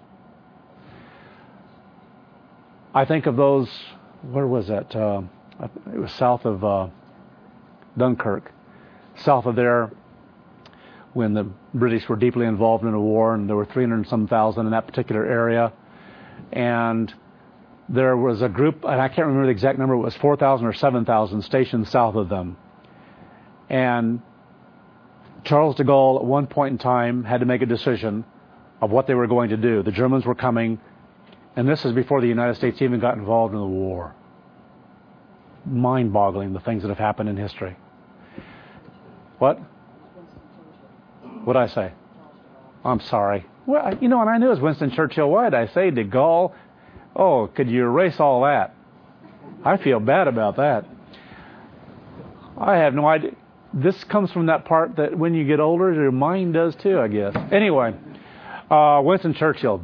I think of those, where was that? It was south of Dunkirk. South of there, when the British were deeply involved in a war, and there were 300-some thousand in that particular area. And there was a group, and I can't remember the exact number, it was 4,000 or 7,000 stationed south of them. And Charles de Gaulle, at one point in time, had to make a decision of what they were going to do. The Germans were coming, and this is before the United States even got involved in the war. Mind-boggling, the things that have happened in history. What? What'd I say? I'm sorry. Well, and I knew it was Winston Churchill. Why did I say de Gaulle? Oh, could you erase all that? I feel bad about that. I have no idea. This comes from that part that when you get older, your mind does too, I guess. Anyway, Winston Churchill.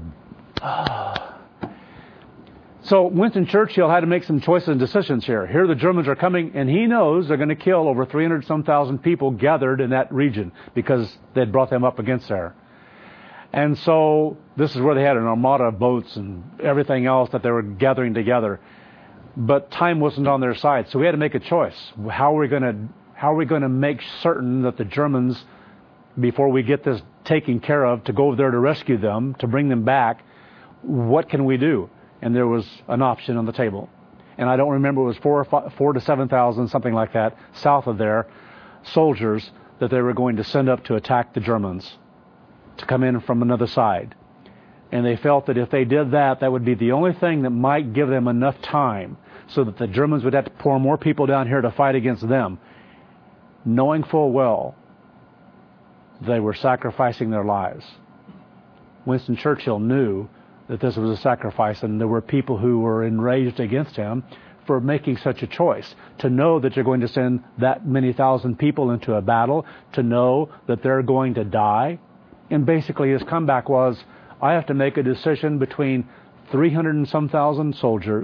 So Winston Churchill had to make some choices and decisions here. Here the Germans are coming, and he knows they're going to kill over 300-some thousand people gathered in that region because they'd brought them up against there. And so this is where they had an armada of boats and everything else that they were gathering together. But time wasn't on their side, so we had to make a choice. How are we going to make certain that the Germans, before we get this taken care of, to go over there to rescue them, to bring them back, what can we do? And there was an option on the table. And I don't remember, it was 4 to 7,000, something like that, south of there, soldiers that they were going to send up to attack the Germans, to come in from another side. And they felt that if they did that, that would be the only thing that might give them enough time so that the Germans would have to pour more people down here to fight against them, knowing full well they were sacrificing their lives. Winston Churchill knew that this was a sacrifice, and there were people who were enraged against him for making such a choice. To know that you're going to send that many thousand people into a battle, to know that they're going to die. And basically his comeback was, I have to make a decision between 300 and some thousand soldiers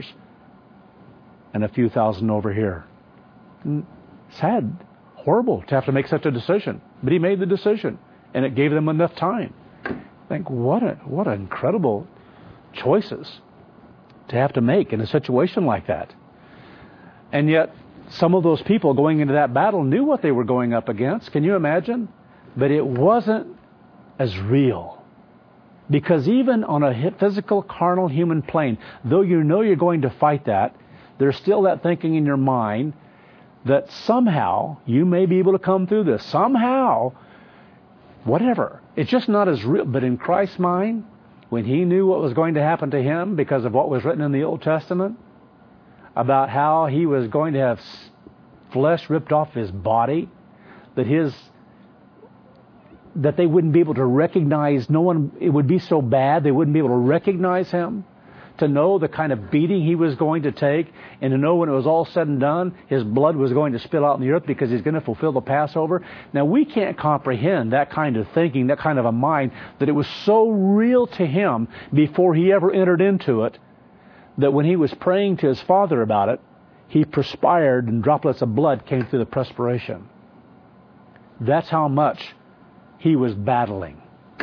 and a few thousand over here. Sad, horrible to have to make such a decision. But he made the decision, and it gave them enough time. Think, what incredible choices to have to make in a situation like that. And yet, some of those people going into that battle knew what they were going up against. Can you imagine? But it wasn't as real. Because even on a physical, carnal, human plane, though you know you're going to fight that, there's still that thinking in your mind that somehow you may be able to come through this. Somehow, whatever. It's just not as real. But in Christ's mind, when he knew what was going to happen to him because of what was written in the Old Testament, about how he was going to have flesh ripped off his body, that they wouldn't be able to recognize, it would be so bad they wouldn't be able to recognize him, to know the kind of beating he was going to take, and to know when it was all said and done, his blood was going to spill out in the earth because he's going to fulfill the Passover. Now, we can't comprehend that kind of thinking, that kind of a mind, that it was so real to him before he ever entered into it, that when he was praying to his Father about it, he perspired and droplets of blood came through the perspiration. That's how much he was battling.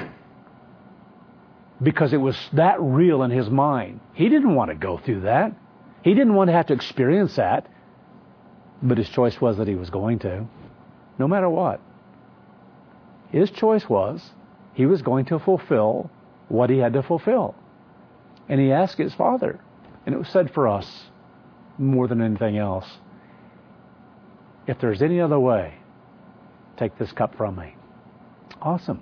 Because it was that real in his mind. He didn't want to go through that. He didn't want to have to experience that. But his choice was that he was going to. No matter what. His choice was he was going to fulfill what he had to fulfill. And he asked his Father. And it was said for us, more than anything else, if there's any other way, take this cup from me. Awesome.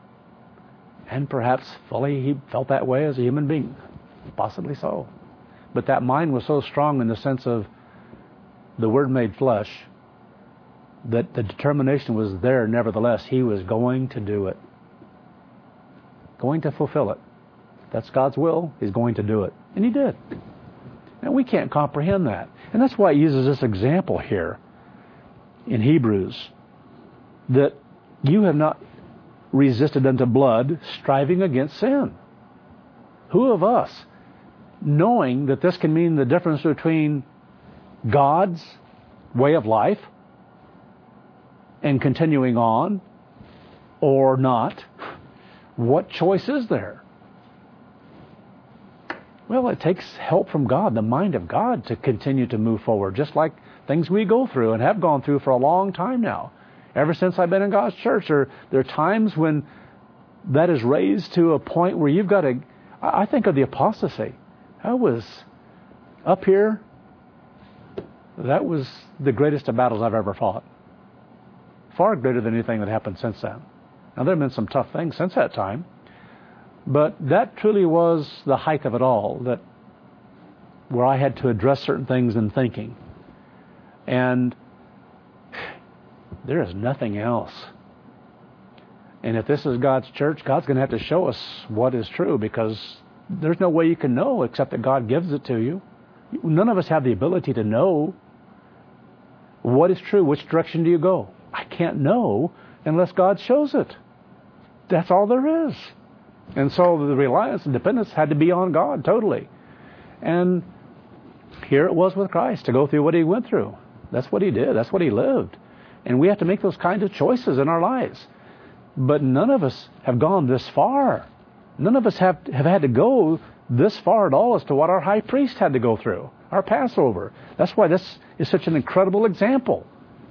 And perhaps fully he felt that way as a human being. Possibly so. But that mind was so strong in the sense of the Word made flesh that the determination was there nevertheless. He was going to do it. Going to fulfill it. That's God's will. He's going to do it. And He did. And we can't comprehend that. And that's why He uses this example here in Hebrews, that you have not resisted unto blood, striving against sin. Who of us, knowing that this can mean the difference between God's way of life and continuing on or not, what choice is there? Well, it takes help from God, the mind of God, to continue to move forward, just like things we go through and have gone through for a long time now. Ever since I've been in God's church, there are times when that is raised to a point where you've got to... I think of the apostasy. I was up here. That was the greatest of battles I've ever fought. Far greater than anything that happened since then. Now, there have been some tough things since that time. But that truly was the height of it all, where I had to address certain things in thinking. And there is nothing else. And if this is God's church, God's going to have to show us what is true, because there's no way you can know except that God gives it to you. None of us have the ability to know what is true. Which direction do you go? I can't know unless God shows it. That's all there is. And so the reliance and dependence had to be on God totally. And here it was with Christ to go through what He went through. That's what He did. That's what He lived. And we have to make those kinds of choices in our lives. But none of us have gone this far. None of us have had to go this far at all as to what our high priest had to go through, our Passover. That's why this is such an incredible example.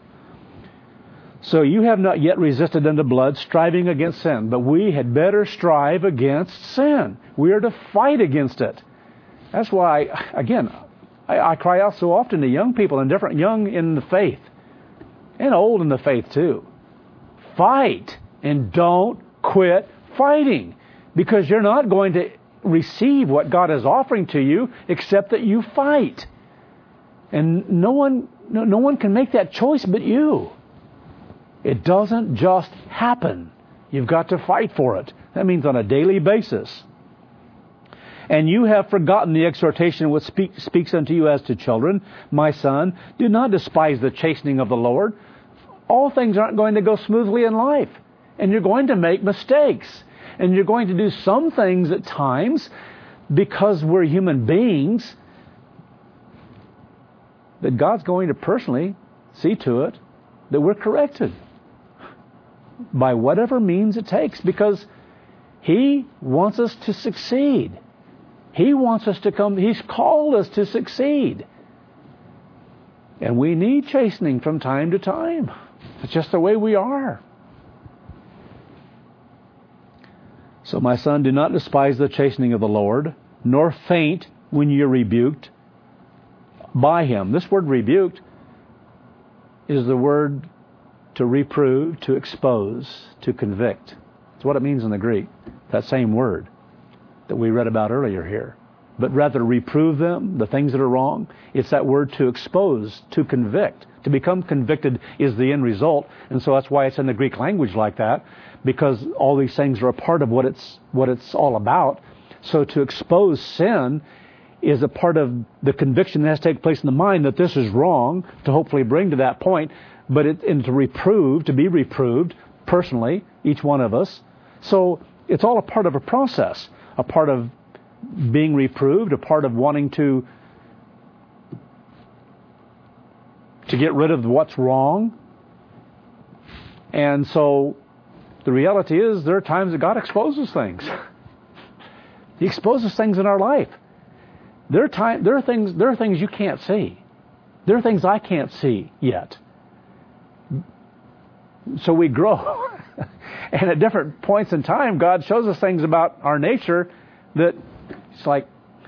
So you have not yet resisted unto blood, striving against sin. But we had better strive against sin. We are to fight against it. That's why, again, I cry out so often to young people and different young in the faith and old in the faith too. Fight and don't quit fighting, because you're not going to receive what God is offering to you except that you fight. And no one can make that choice but you. It doesn't just happen. You've got to fight for it. That means on a daily basis. And you have forgotten the exhortation which speaks unto you as to children. My son, do not despise the chastening of the Lord. All things aren't going to go smoothly in life. And you're going to make mistakes. And you're going to do some things at times, because we're human beings, that God's going to personally see to it that we're corrected by whatever means it takes, because He wants us to succeed. He wants us to come. He's called us to succeed. And we need chastening from time to time. It's just the way we are. So, my son, do not despise the chastening of the Lord, nor faint when you're rebuked by Him. This word rebuked is the word to reprove, to expose, to convict. That's what it means in the Greek. That same word that we read about earlier here. But rather reprove them, the things that are wrong. It's that word to expose, to convict. To become convicted is the end result. And so that's why it's in the Greek language like that, because all these things are a part of what it's all about. So to expose sin is a part of the conviction that has to take place in the mind that this is wrong, to hopefully bring to that point. But and to reprove, to be reproved personally, each one of us. So it's all a part of a process, a part of being reproved, a part of wanting to get rid of what's wrong. And so the reality is there are times that God exposes things. He exposes things in our life. There are things you can't see. There are things I can't see yet. So we grow. And at different points in time, God shows us things about our nature that it's like,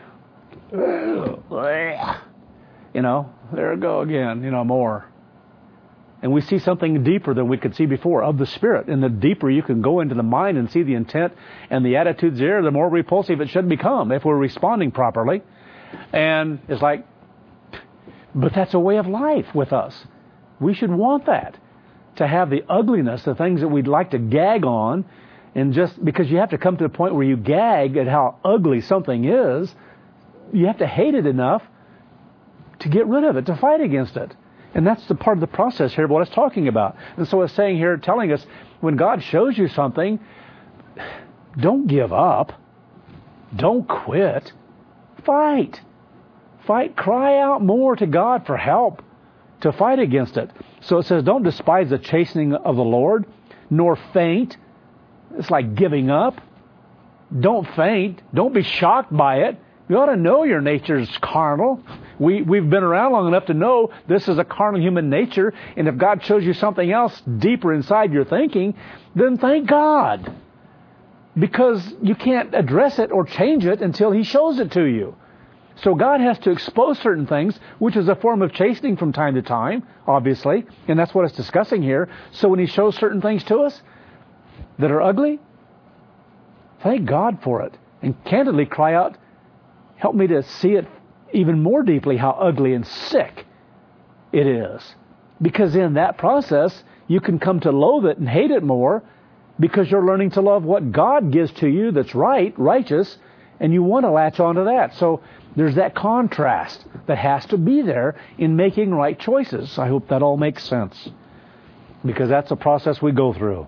there we go again, more. And we see something deeper than we could see before of the Spirit. And the deeper you can go into the mind and see the intent and the attitudes there, the more repulsive it should become if we're responding properly. And it's like, but that's a way of life with us. We should want that, to have the ugliness, the things that we'd like to gag on, and just because you have to come to a point where you gag at how ugly something is, you have to hate it enough to get rid of it, to fight against it. And that's the part of the process here of what it's talking about. And so it's saying here, telling us, when God shows you something, don't give up. Don't quit. Fight. Fight. Cry out more to God for help to fight against it. So it says, don't despise the chastening of the Lord, nor faint. It's like giving up. Don't faint. Don't be shocked by it. You ought to know your nature is carnal. We've been around long enough to know this is a carnal human nature. And if God shows you something else deeper inside your thinking, then thank God. Because you can't address it or change it until He shows it to you. So God has to expose certain things, which is a form of chastening from time to time, obviously. And that's what it's discussing here. So when He shows certain things to us that are ugly, thank God for it. And candidly cry out, help me to see it even more deeply, how ugly and sick it is. Because in that process, you can come to loathe it and hate it more, because you're learning to love what God gives to you that's right, righteous, and you want to latch onto that. So there's that contrast that has to be there in making right choices. I hope that all makes sense, because that's a process we go through.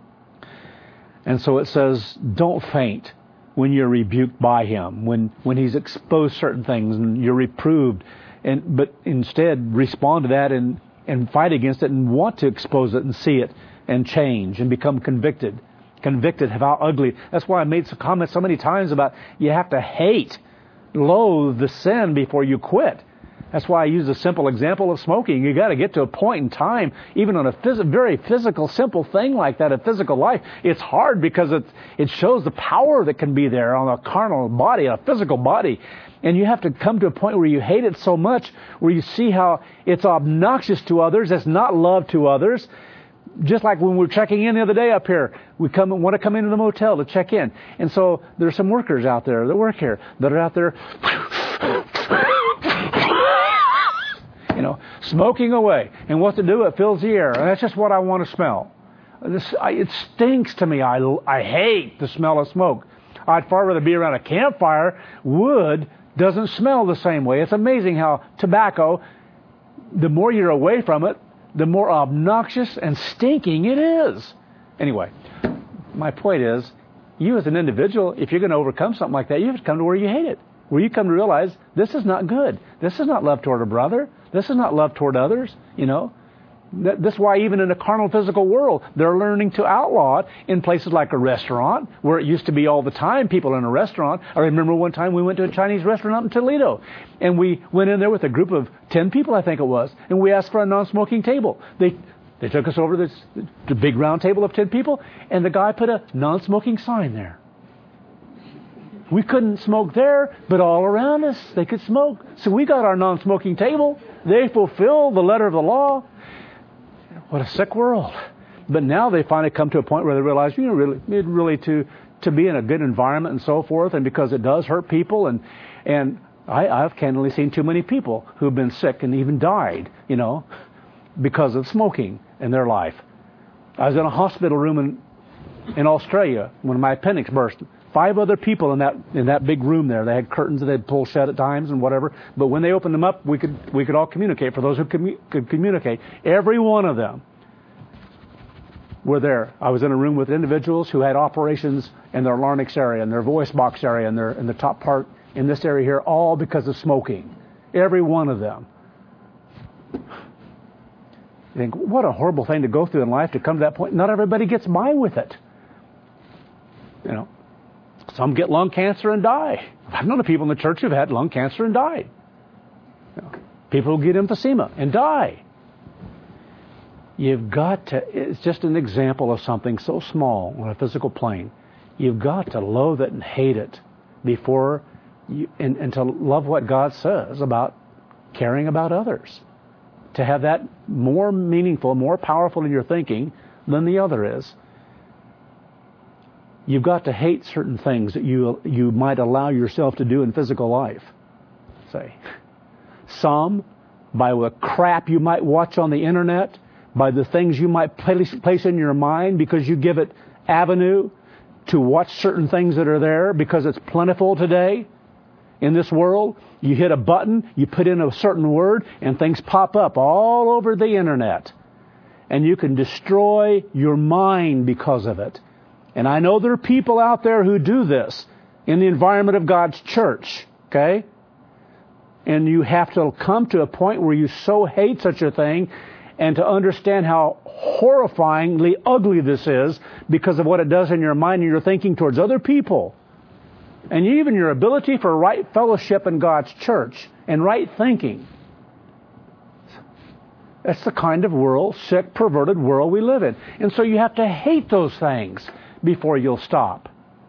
And so it says, don't faint when you're rebuked by Him, when He's exposed certain things and you're reproved, but instead respond to that and fight against it and want to expose it and see it and change and become convicted of how ugly. That's why I made some comments so many times about you have to hate, loathe the sin before you quit. That's why I use a simple example of smoking. You got to get to a point in time, even on a very physical, simple thing like that, a physical life. It's hard because it shows the power that can be there on a carnal body, a physical body. And you have to come to a point where you hate it so much, where you see how it's obnoxious to others, it's not love to others. Just like when we were checking in the other day up here, we want to come into the motel to check in. And so there's some workers out there that work here that are out there smoking away. And what to do? It fills the air. And that's just what I want to smell. It stinks to me. I hate the smell of smoke. I'd far rather be around a campfire. Wood doesn't smell the same way. It's amazing how tobacco, the more you're away from it, the more obnoxious and stinking it is. Anyway, my point is, you as an individual, if you're going to overcome something like that, you have to come to where you hate it. Where you come to realize, this is not good. This is not love toward a brother. This is not love toward others, That's why even in a carnal physical world, they're learning to outlaw it in places like a restaurant, where it used to be all the time people in a restaurant. I remember one time we went to a Chinese restaurant out in Toledo, and we went in there with a group of 10 people, I think it was, and we asked for a non-smoking table. They took us over the big round table of 10 people, and the guy put a non-smoking sign there. We couldn't smoke there, but all around us they could smoke. So we got our non-smoking table. They fulfilled the letter of the law. What a sick world. But now they finally come to a point where they realize, really to be in a good environment and so forth, and because it does hurt people, and I've candidly seen too many people who've been sick and even died, because of smoking in their life. I was in a hospital room in Australia when my appendix burst. 5 other people in that big room there. They had curtains that they'd pull shut at times and whatever. But when they opened them up, we could all communicate. For those who could communicate, every one of them were there. I was in a room with individuals who had operations in their larynx area, in their voice box area, in the top part in this area here, all because of smoking. Every one of them. You think, what a horrible thing to go through in life, to come to that point. Not everybody gets by with it. Some get lung cancer and die. I've known of people in the church who've had lung cancer and died. People who get emphysema and die. You've got to, it's just an example of something so small on a physical plane. You've got to loathe it and hate it before you, and to love what God says about caring about others. To have that more meaningful, more powerful in your thinking than the other is. You've got to hate certain things that you might allow yourself to do in physical life. say. Some, by the crap you might watch on the internet, by the things you might place in your mind because you give it avenue to watch certain things that are there because it's plentiful today in this world. You hit a button, you put in a certain word, and things pop up all over the internet. And you can destroy your mind because of it. And I know there are people out there who do this in the environment of God's church, okay? And you have to come to a point where you so hate such a thing and to understand how horrifyingly ugly this is because of what it does in your mind and your thinking towards other people. And even your ability for right fellowship in God's church and right thinking. That's the kind of world, sick, perverted world we live in. And so you have to hate those things before you'll stop.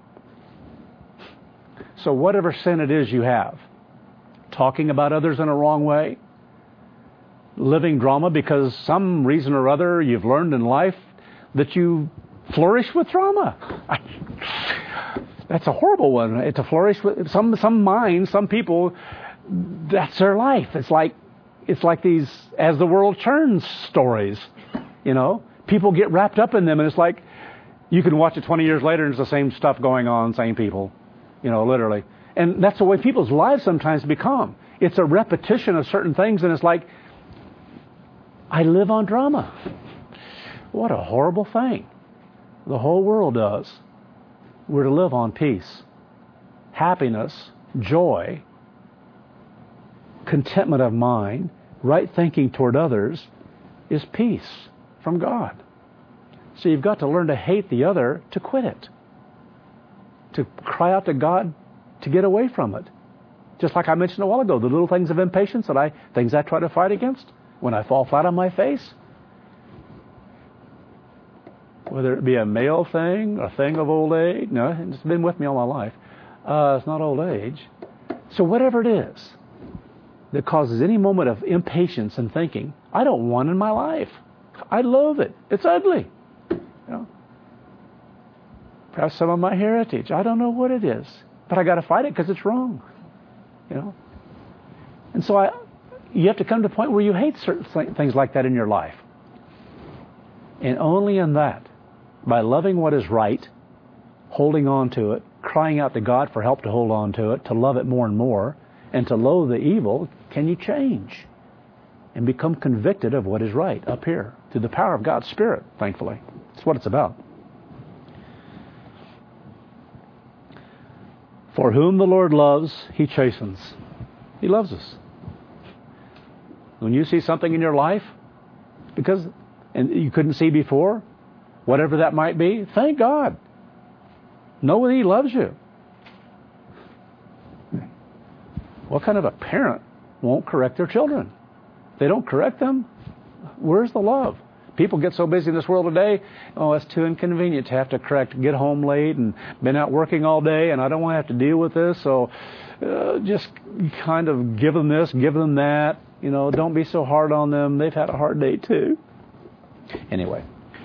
So whatever sin it is you have, talking about others in a wrong way, living drama because some reason or other you've learned in life that you flourish with drama. That's a horrible one. To flourish with some minds, some people, that's their life. It's like these as the world turns stories. You know, people get wrapped up in them, and it's like you can watch it 20 years later and it's the same stuff going on, same people. You know, literally. And that's the way people's lives sometimes become. It's a repetition of certain things, and it's like, I live on drama. What a horrible thing. The whole world does. We're to live on peace, happiness, joy, contentment of mind, right thinking toward others is peace from God. So you've got to learn to hate the other to quit it, to cry out to God to get away from it. Just like I mentioned a while ago, the little things of impatience, things I try to fight against, when I fall flat on my face, whether it be a male thing, a thing of old age. No, it's been with me all my life. It's not old age. So whatever it is that causes any moment of impatience and thinking, I don't want in my life. I loathe it. It's ugly. You know? Perhaps some of my heritage. I don't know what it is. But I got to fight it because it's wrong. You know? And so you have to come to a point where you hate certain things like that in your life. And only in that, by loving what is right, holding on to it, crying out to God for help to hold on to it, to love it more and more, and to loathe the evil, can you change and become convicted of what is right up here through the power of God's Spirit, thankfully. That's what it's about. For whom the Lord loves, He chastens. He loves us. When you see something in your life, and you couldn't see before, whatever that might be, thank God. Know that He loves you. What kind of a parent won't correct their children? If they don't correct them, where's the love? People get so busy in this world today, it's too inconvenient to have to correct, get home late and been out working all day, and I don't want to have to deal with this, so just kind of give them this, give them that. You know, don't be so hard on them. They've had a hard day too. Anyway,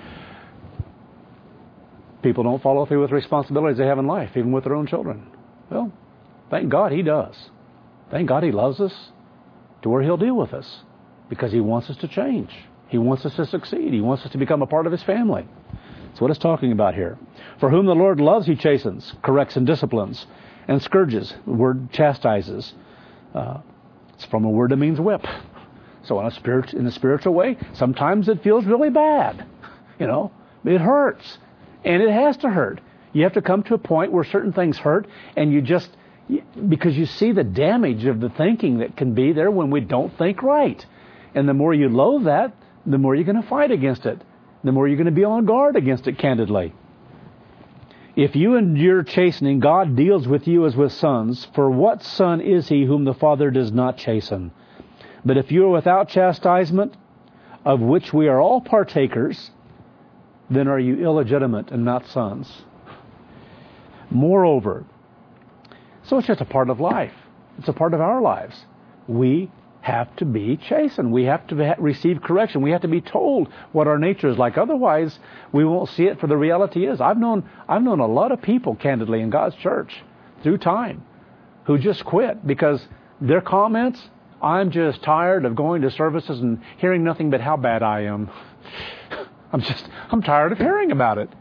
people don't follow through with responsibilities they have in life, even with their own children. Well, thank God He does. Thank God He loves us to where He'll deal with us because He wants us to change. He wants us to succeed. He wants us to become a part of His family. That's what it's talking about here. For whom the Lord loves, He chastens, corrects, and disciplines, and scourges. The word chastises. It's from a word that means whip. So in a spiritual way, sometimes it feels really bad. You know, it hurts. And it has to hurt. You have to come to a point where certain things hurt, and because you see the damage of the thinking that can be there when we don't think right. And the more you loathe that, the more you're going to fight against it. The more you're going to be on guard against it, candidly. If you endure chastening, God deals with you as with sons. For what son is he whom the Father does not chasten? But if you are without chastisement, of which we are all partakers, then are you illegitimate and not sons. Moreover, so it's just a part of life. It's a part of our lives. We have to be chastened. We have to receive correction. We have to be told what our nature is like. Otherwise, we won't see it for the reality is. I've known a lot of people, candidly, in God's church through time who just quit because Their comments, I'm just tired of going to services and hearing nothing but how bad I am. I'm tired of hearing about it.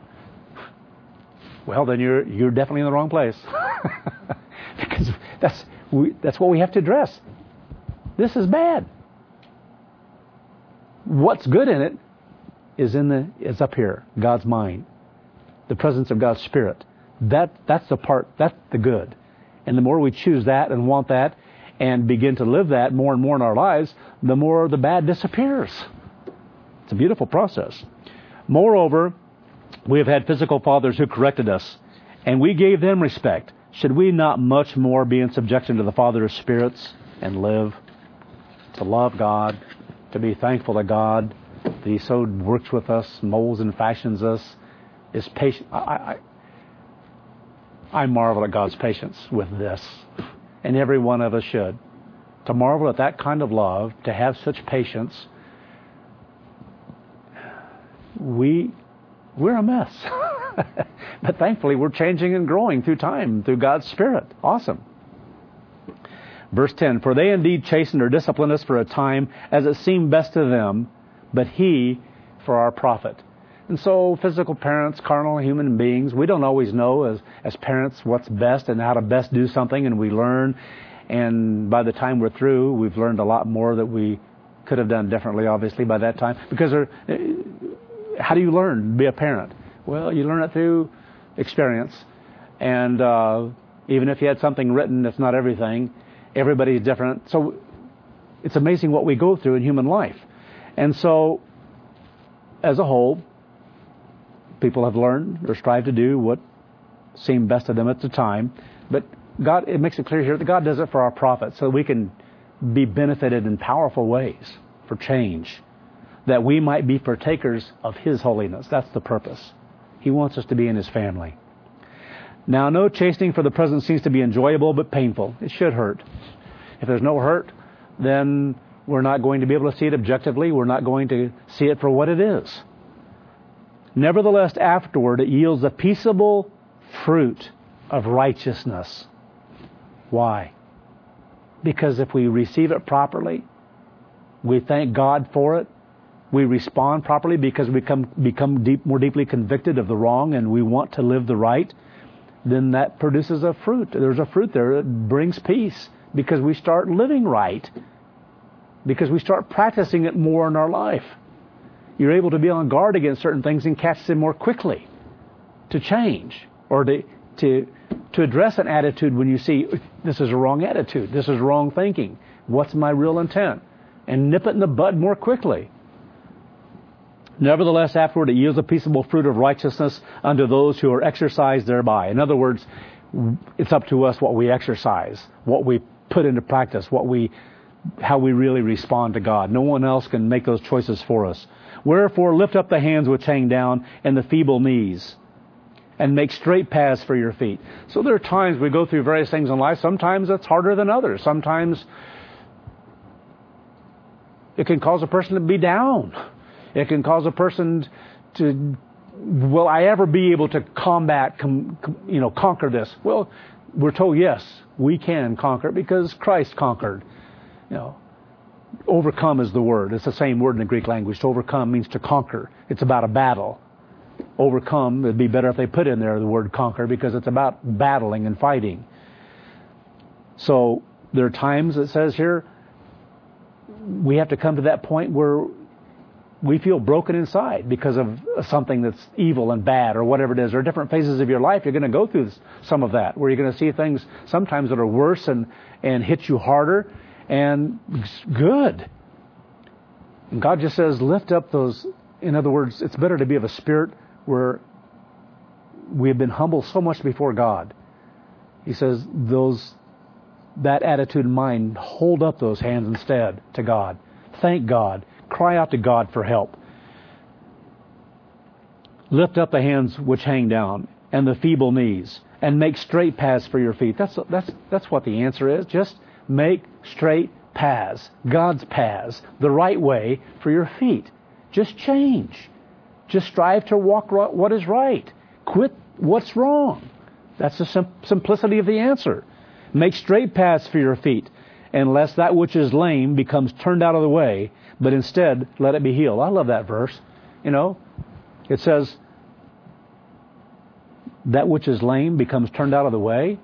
Well, then you're definitely in the wrong place. Because that's what we have to address. This is bad. What's good in it is up here, God's mind, the presence of God's Spirit. That's the part. That's the good. And the more we choose that and want that and begin to live that more and more in our lives, the more the bad disappears. It's a beautiful process. Moreover, we have had physical fathers who corrected us, and we gave them respect. Should we not much more be in subjection to the Father of spirits and live? To love God, to be thankful to God that He so works with us, molds and fashions us, is patient. I marvel at God's patience with this, and every one of us should. To marvel at that kind of love, to have such patience, we're a mess. But thankfully, we're changing and growing through time, through God's Spirit. Awesome. Verse 10, for they indeed chastened or disciplined us for a time as it seemed best to them, but He for our profit. And so physical parents, carnal human beings, we don't always know as parents what's best and how to best do something, and we learn. And by the time we're through, we've learned a lot more that we could have done differently, obviously, by that time. Because how do you learn to be a parent? Well, you learn it through experience. And even if you had something written, it's not everything. Everybody's different. So it's amazing what we go through in human life. And so, as a whole, people have learned or strive to do what seemed best to them at the time. But God, it makes it clear here that God does it for our profit, so we can be benefited in powerful ways for change, that we might be partakers of His holiness. That's the purpose. He wants us to be in His family. Now, no chastening for the present seems to be enjoyable but painful. It should hurt. If there's no hurt, then we're not going to be able to see it objectively. We're not going to see it for what it is. Nevertheless, afterward, it yields a peaceable fruit of righteousness. Why? Because if we receive it properly, we thank God for it, we respond properly because we become more deeply convicted of the wrong and we want to live the right, then that produces a fruit. There's a fruit there that brings peace because we start living right, because we start practicing it more in our life. You're able to be on guard against certain things and catch them more quickly, to change or to address an attitude when you see this is a wrong attitude, this is wrong thinking, what's my real intent, and nip it in the bud more quickly. Nevertheless, afterward it yields a peaceable fruit of righteousness unto those who are exercised thereby. In other words, it's up to us what we exercise, what we put into practice, how we really respond to God. No one else can make those choices for us. Wherefore, lift up the hands which hang down and the feeble knees, and make straight paths for your feet. So there are times we go through various things in life. Sometimes it's harder than others. Sometimes it can cause a person to be down. It can cause a person to, will I ever be able to conquer this? Well, we're told yes, we can conquer because Christ conquered. Overcome is the word. It's the same word in the Greek language. To overcome means to conquer. It's about a battle. Overcome, it'd be better if they put in there the word conquer because it's about battling and fighting. So there are times, it says here, we have to come to that point where we feel broken inside because of something that's evil and bad or whatever it is. There are different phases of your life. You're going to go through some of that where you're going to see things sometimes that are worse and hit you harder. And good. And God just says, lift up those. In other words, it's better to be of a spirit where we have been humble so much before God. He says, that attitude in mind, hold up those hands instead to God. Thank God. Cry out to God for help. Lift up the hands which hang down and the feeble knees, and make straight paths for your feet. That's what the answer is. Just make straight paths, God's paths, the right way for your feet. Just change. Just strive to walk what is right. Quit what's wrong. That's the simplicity of the answer. Make straight paths for your feet, and lest that which is lame becomes turned out of the way, but instead let it be healed. I love that verse. It says, that which is lame becomes turned out of the way.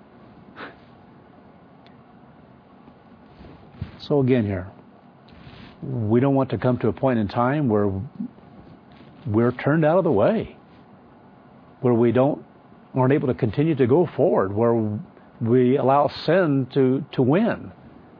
So again here, we don't want to come to a point in time where we're turned out of the way, where we aren't able to continue to go forward, where we allow sin to win.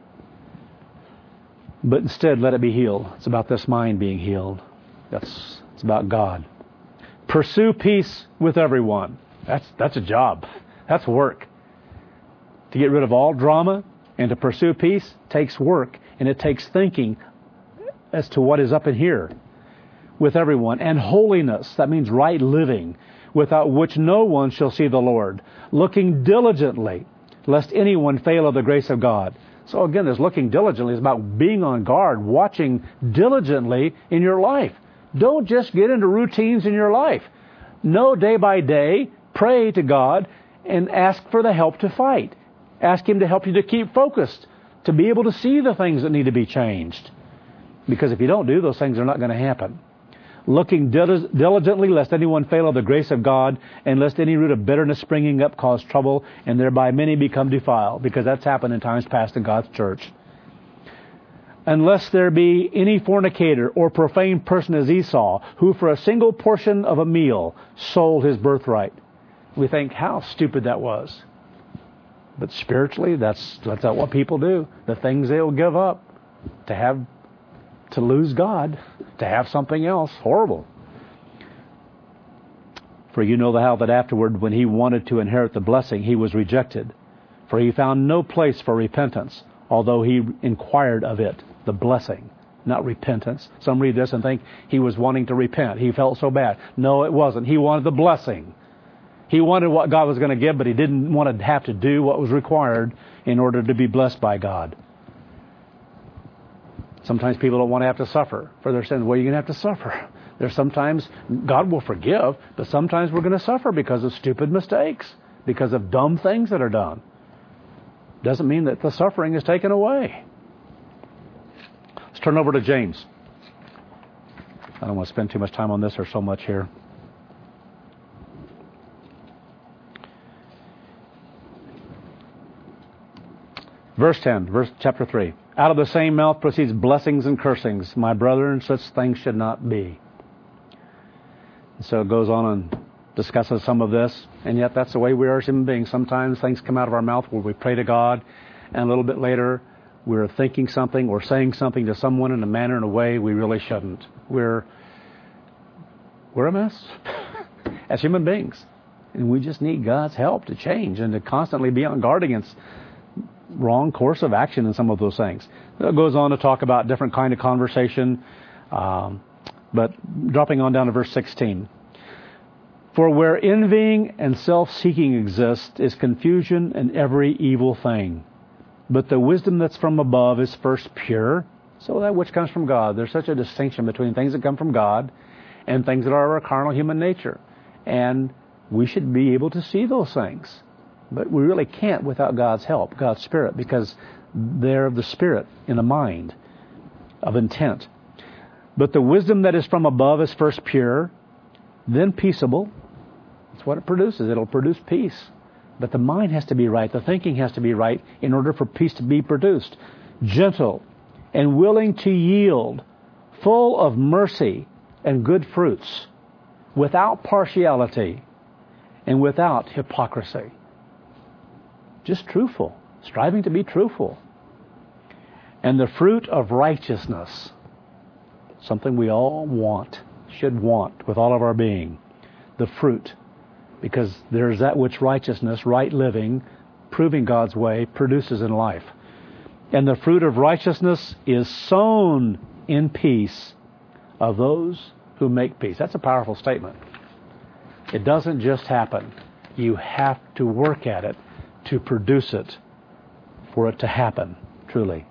But instead, let it be healed. It's about this mind being healed. It's about God. Pursue peace with everyone. That's a job. That's work. To get rid of all drama and to pursue peace takes work, and it takes thinking as to what is up in here with everyone. And holiness, that means right living, without which no one shall see the Lord. Looking diligently, lest anyone fail of the grace of God. So again, this looking diligently is about being on guard, watching diligently in your life. Don't just get into routines in your life. Know day by day, pray to God, and ask for the help to fight. Ask Him to help you to keep focused, to be able to see the things that need to be changed. Because if you don't do, those things are not going to happen. Looking diligently, lest anyone fail of the grace of God, and lest any root of bitterness springing up cause trouble, and thereby many become defiled. Because that's happened in times past in God's church. Unless there be any fornicator or profane person as Esau, who for a single portion of a meal sold his birthright. We think how stupid that was. But spiritually, that's not what people do. The things they'll give up to lose God, to have something else. Horrible. For you know how that afterward, when he wanted to inherit the blessing, he was rejected. For he found no place for repentance, although he inquired of it, the blessing, not repentance. Some read this and think he was wanting to repent. He felt so bad. No, it wasn't. He wanted the blessing. He wanted what God was going to give, but he didn't want to have to do what was required in order to be blessed by God. Sometimes people don't want to have to suffer for their sins. Well, you're going to have to suffer. There's sometimes God will forgive, but sometimes we're going to suffer because of stupid mistakes, because of dumb things that are done. Doesn't mean that the suffering is taken away. Let's turn over to James. I don't want to spend too much time on this. There's so much here. Verse 10, chapter 3. Out of the same mouth proceeds blessings and cursings. My brethren, such things should not be. And so it goes on and discusses some of this. And yet that's the way we are as human beings. Sometimes things come out of our mouth where we pray to God, and a little bit later we're thinking something or saying something to someone in a manner, in a way we really shouldn't. We're a mess as human beings. And we just need God's help to change and to constantly be on guard against wrong course of action in some of those things. It goes on to talk about different kind of conversation, but dropping on down to verse 16. For where envying and self-seeking exist is confusion and every evil thing. But the wisdom that's from above is first pure, so that which comes from God. There's such a distinction between things that come from God and things that are of our carnal human nature. And we should be able to see those things. But we really can't without God's help, God's Spirit, because they're of the Spirit in the mind of intent. But the wisdom that is from above is first pure, then peaceable. That's what it produces. It'll produce peace. But the mind has to be right. The thinking has to be right in order for peace to be produced. Gentle and willing to yield, full of mercy and good fruits, without partiality and without hypocrisy. Just truthful, striving to be truthful. And the fruit of righteousness, something we all want, should want with all of our being. The fruit, because there's that which righteousness, right living, proving God's way, produces in life. And the fruit of righteousness is sown in peace of those who make peace. That's a powerful statement. It doesn't just happen. You have to work at it to produce it, for it to happen, truly.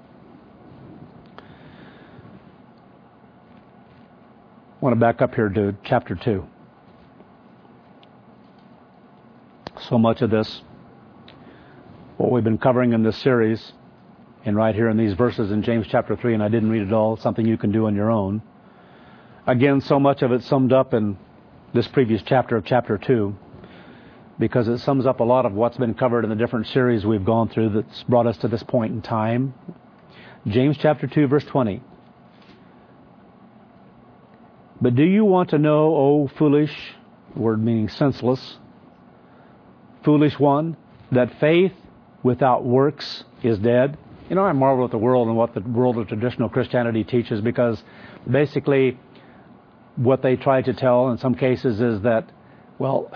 I want to back up here to chapter 2. So much of this what we've been covering in this series, and right here in these verses in James chapter 3, and I didn't read it all, something you can do on your own. Again, so much of it summed up in this previous chapter of chapter 2, because it sums up a lot of what's been covered in the different series we've gone through that's brought us to this point in time. James chapter 2, verse 20. But do you want to know, O foolish, word meaning senseless, foolish one, that faith without works is dead? You know, I marvel at the world and what the world of traditional Christianity teaches, because basically what they try to tell in some cases is that, well,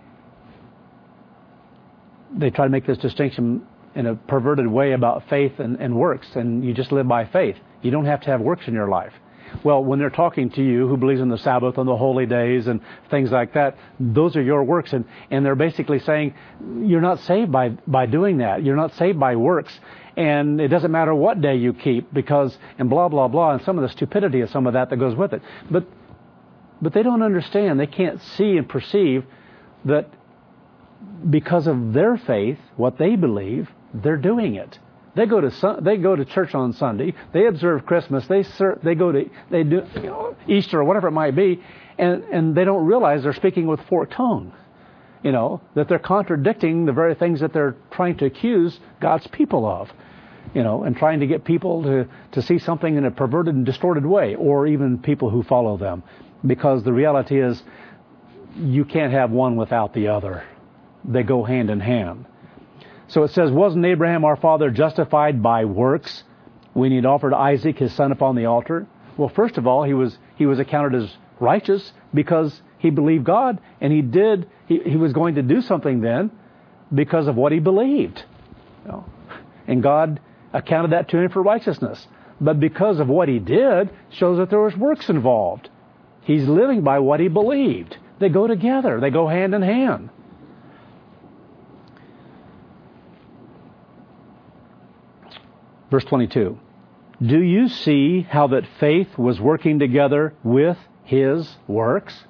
they try to make this distinction in a perverted way about faith and works, and you just live by faith. You don't have to have works in your life. Well, when they're talking to you who believes in the Sabbath and the holy days and things like that, those are your works. And they're basically saying you're not saved by doing that. You're not saved by works. And it doesn't matter what day you keep because, and blah, blah, blah, and some of the stupidity of some of that goes with it. But they don't understand. They can't see and perceive that because of their faith, what they believe, they're doing it. They go to church on Sunday. They observe Christmas. They do Easter or whatever it might be, and they don't realize they're speaking with forked tongue. You know, that they're contradicting the very things that they're trying to accuse God's people of. You know, and trying to get people to see something in a perverted and distorted way, or even people who follow them, because the reality is you can't have one without the other. They go hand in hand. So it says, wasn't Abraham our father justified by works when he'd offered Isaac his son upon the altar? Well, first of all, he was accounted as righteous because he believed God, and he was going to do something then because of what he believed. You know? And God accounted that to him for righteousness. But because of what he did shows that there was works involved. He's living by what he believed. They go together. They go hand in hand. Verse 22, do you see how that faith was working together with his works?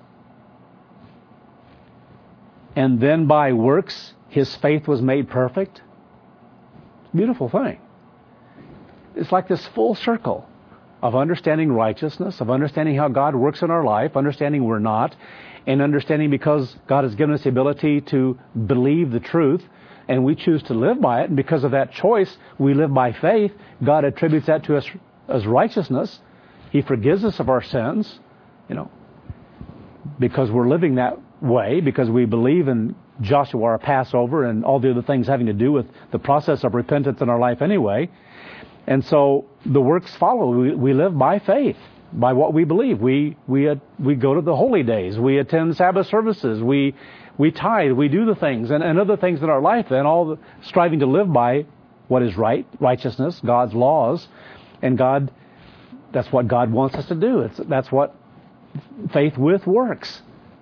And then by works, his faith was made perfect? Beautiful thing. It's like this full circle of understanding righteousness, of understanding how God works in our life, understanding we're not, and understanding because God has given us the ability to believe the truth, and we choose to live by it, and because of that choice, we live by faith. God attributes that to us as righteousness. He forgives us of our sins, you know, because we're living that way, because we believe in Joshua, our Passover, and all the other things having to do with the process of repentance in our life anyway. And so the works follow. We live by faith, by what we believe. We go to the holy days. We attend Sabbath services. We tithe, we do the things, and other things in our life, and all striving to live by what is right, righteousness, God's laws, and God, that's what God wants us to do. That's what faith with works.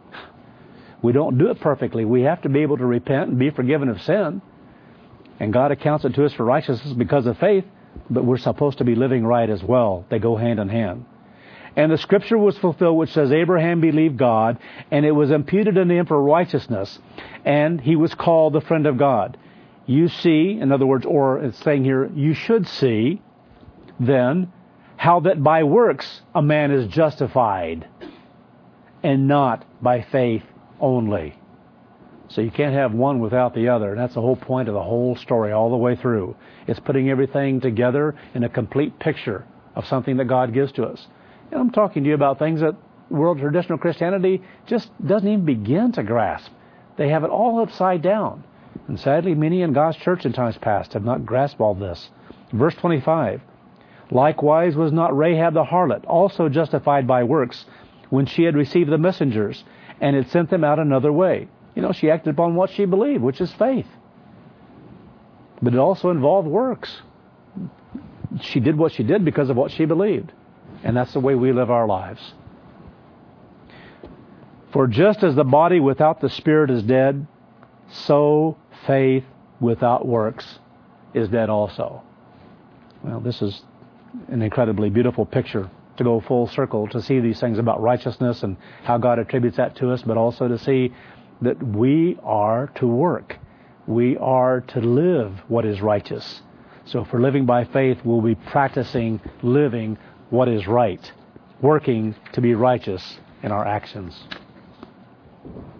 We don't do it perfectly. We have to be able to repent and be forgiven of sin, and God accounts it to us for righteousness because of faith, but we're supposed to be living right as well. They go hand in hand. And the scripture was fulfilled which says, Abraham believed God, and it was imputed unto him for righteousness, and he was called the friend of God. You see, in other words, or it's saying here, you should see, then, how that by works a man is justified, and not by faith only. So you can't have one without the other, and that's the whole point of the whole story all the way through. It's putting everything together in a complete picture of something that God gives to us. And I'm talking to you about things that world traditional Christianity just doesn't even begin to grasp. They have it all upside down. And sadly, many in God's church in times past have not grasped all this. Verse 25, likewise was not Rahab the harlot also justified by works when she had received the messengers and had sent them out another way? You know, she acted upon what she believed, which is faith. But it also involved works. She did what she did because of what she believed. And that's the way we live our lives. For just as the body without the spirit is dead, so faith without works is dead also. Well, this is an incredibly beautiful picture to go full circle, to see these things about righteousness and how God attributes that to us, but also to see that we are to work. we are to live what is righteous. So if we're living by faith, we'll be practicing living what is right, working to be righteous in our actions.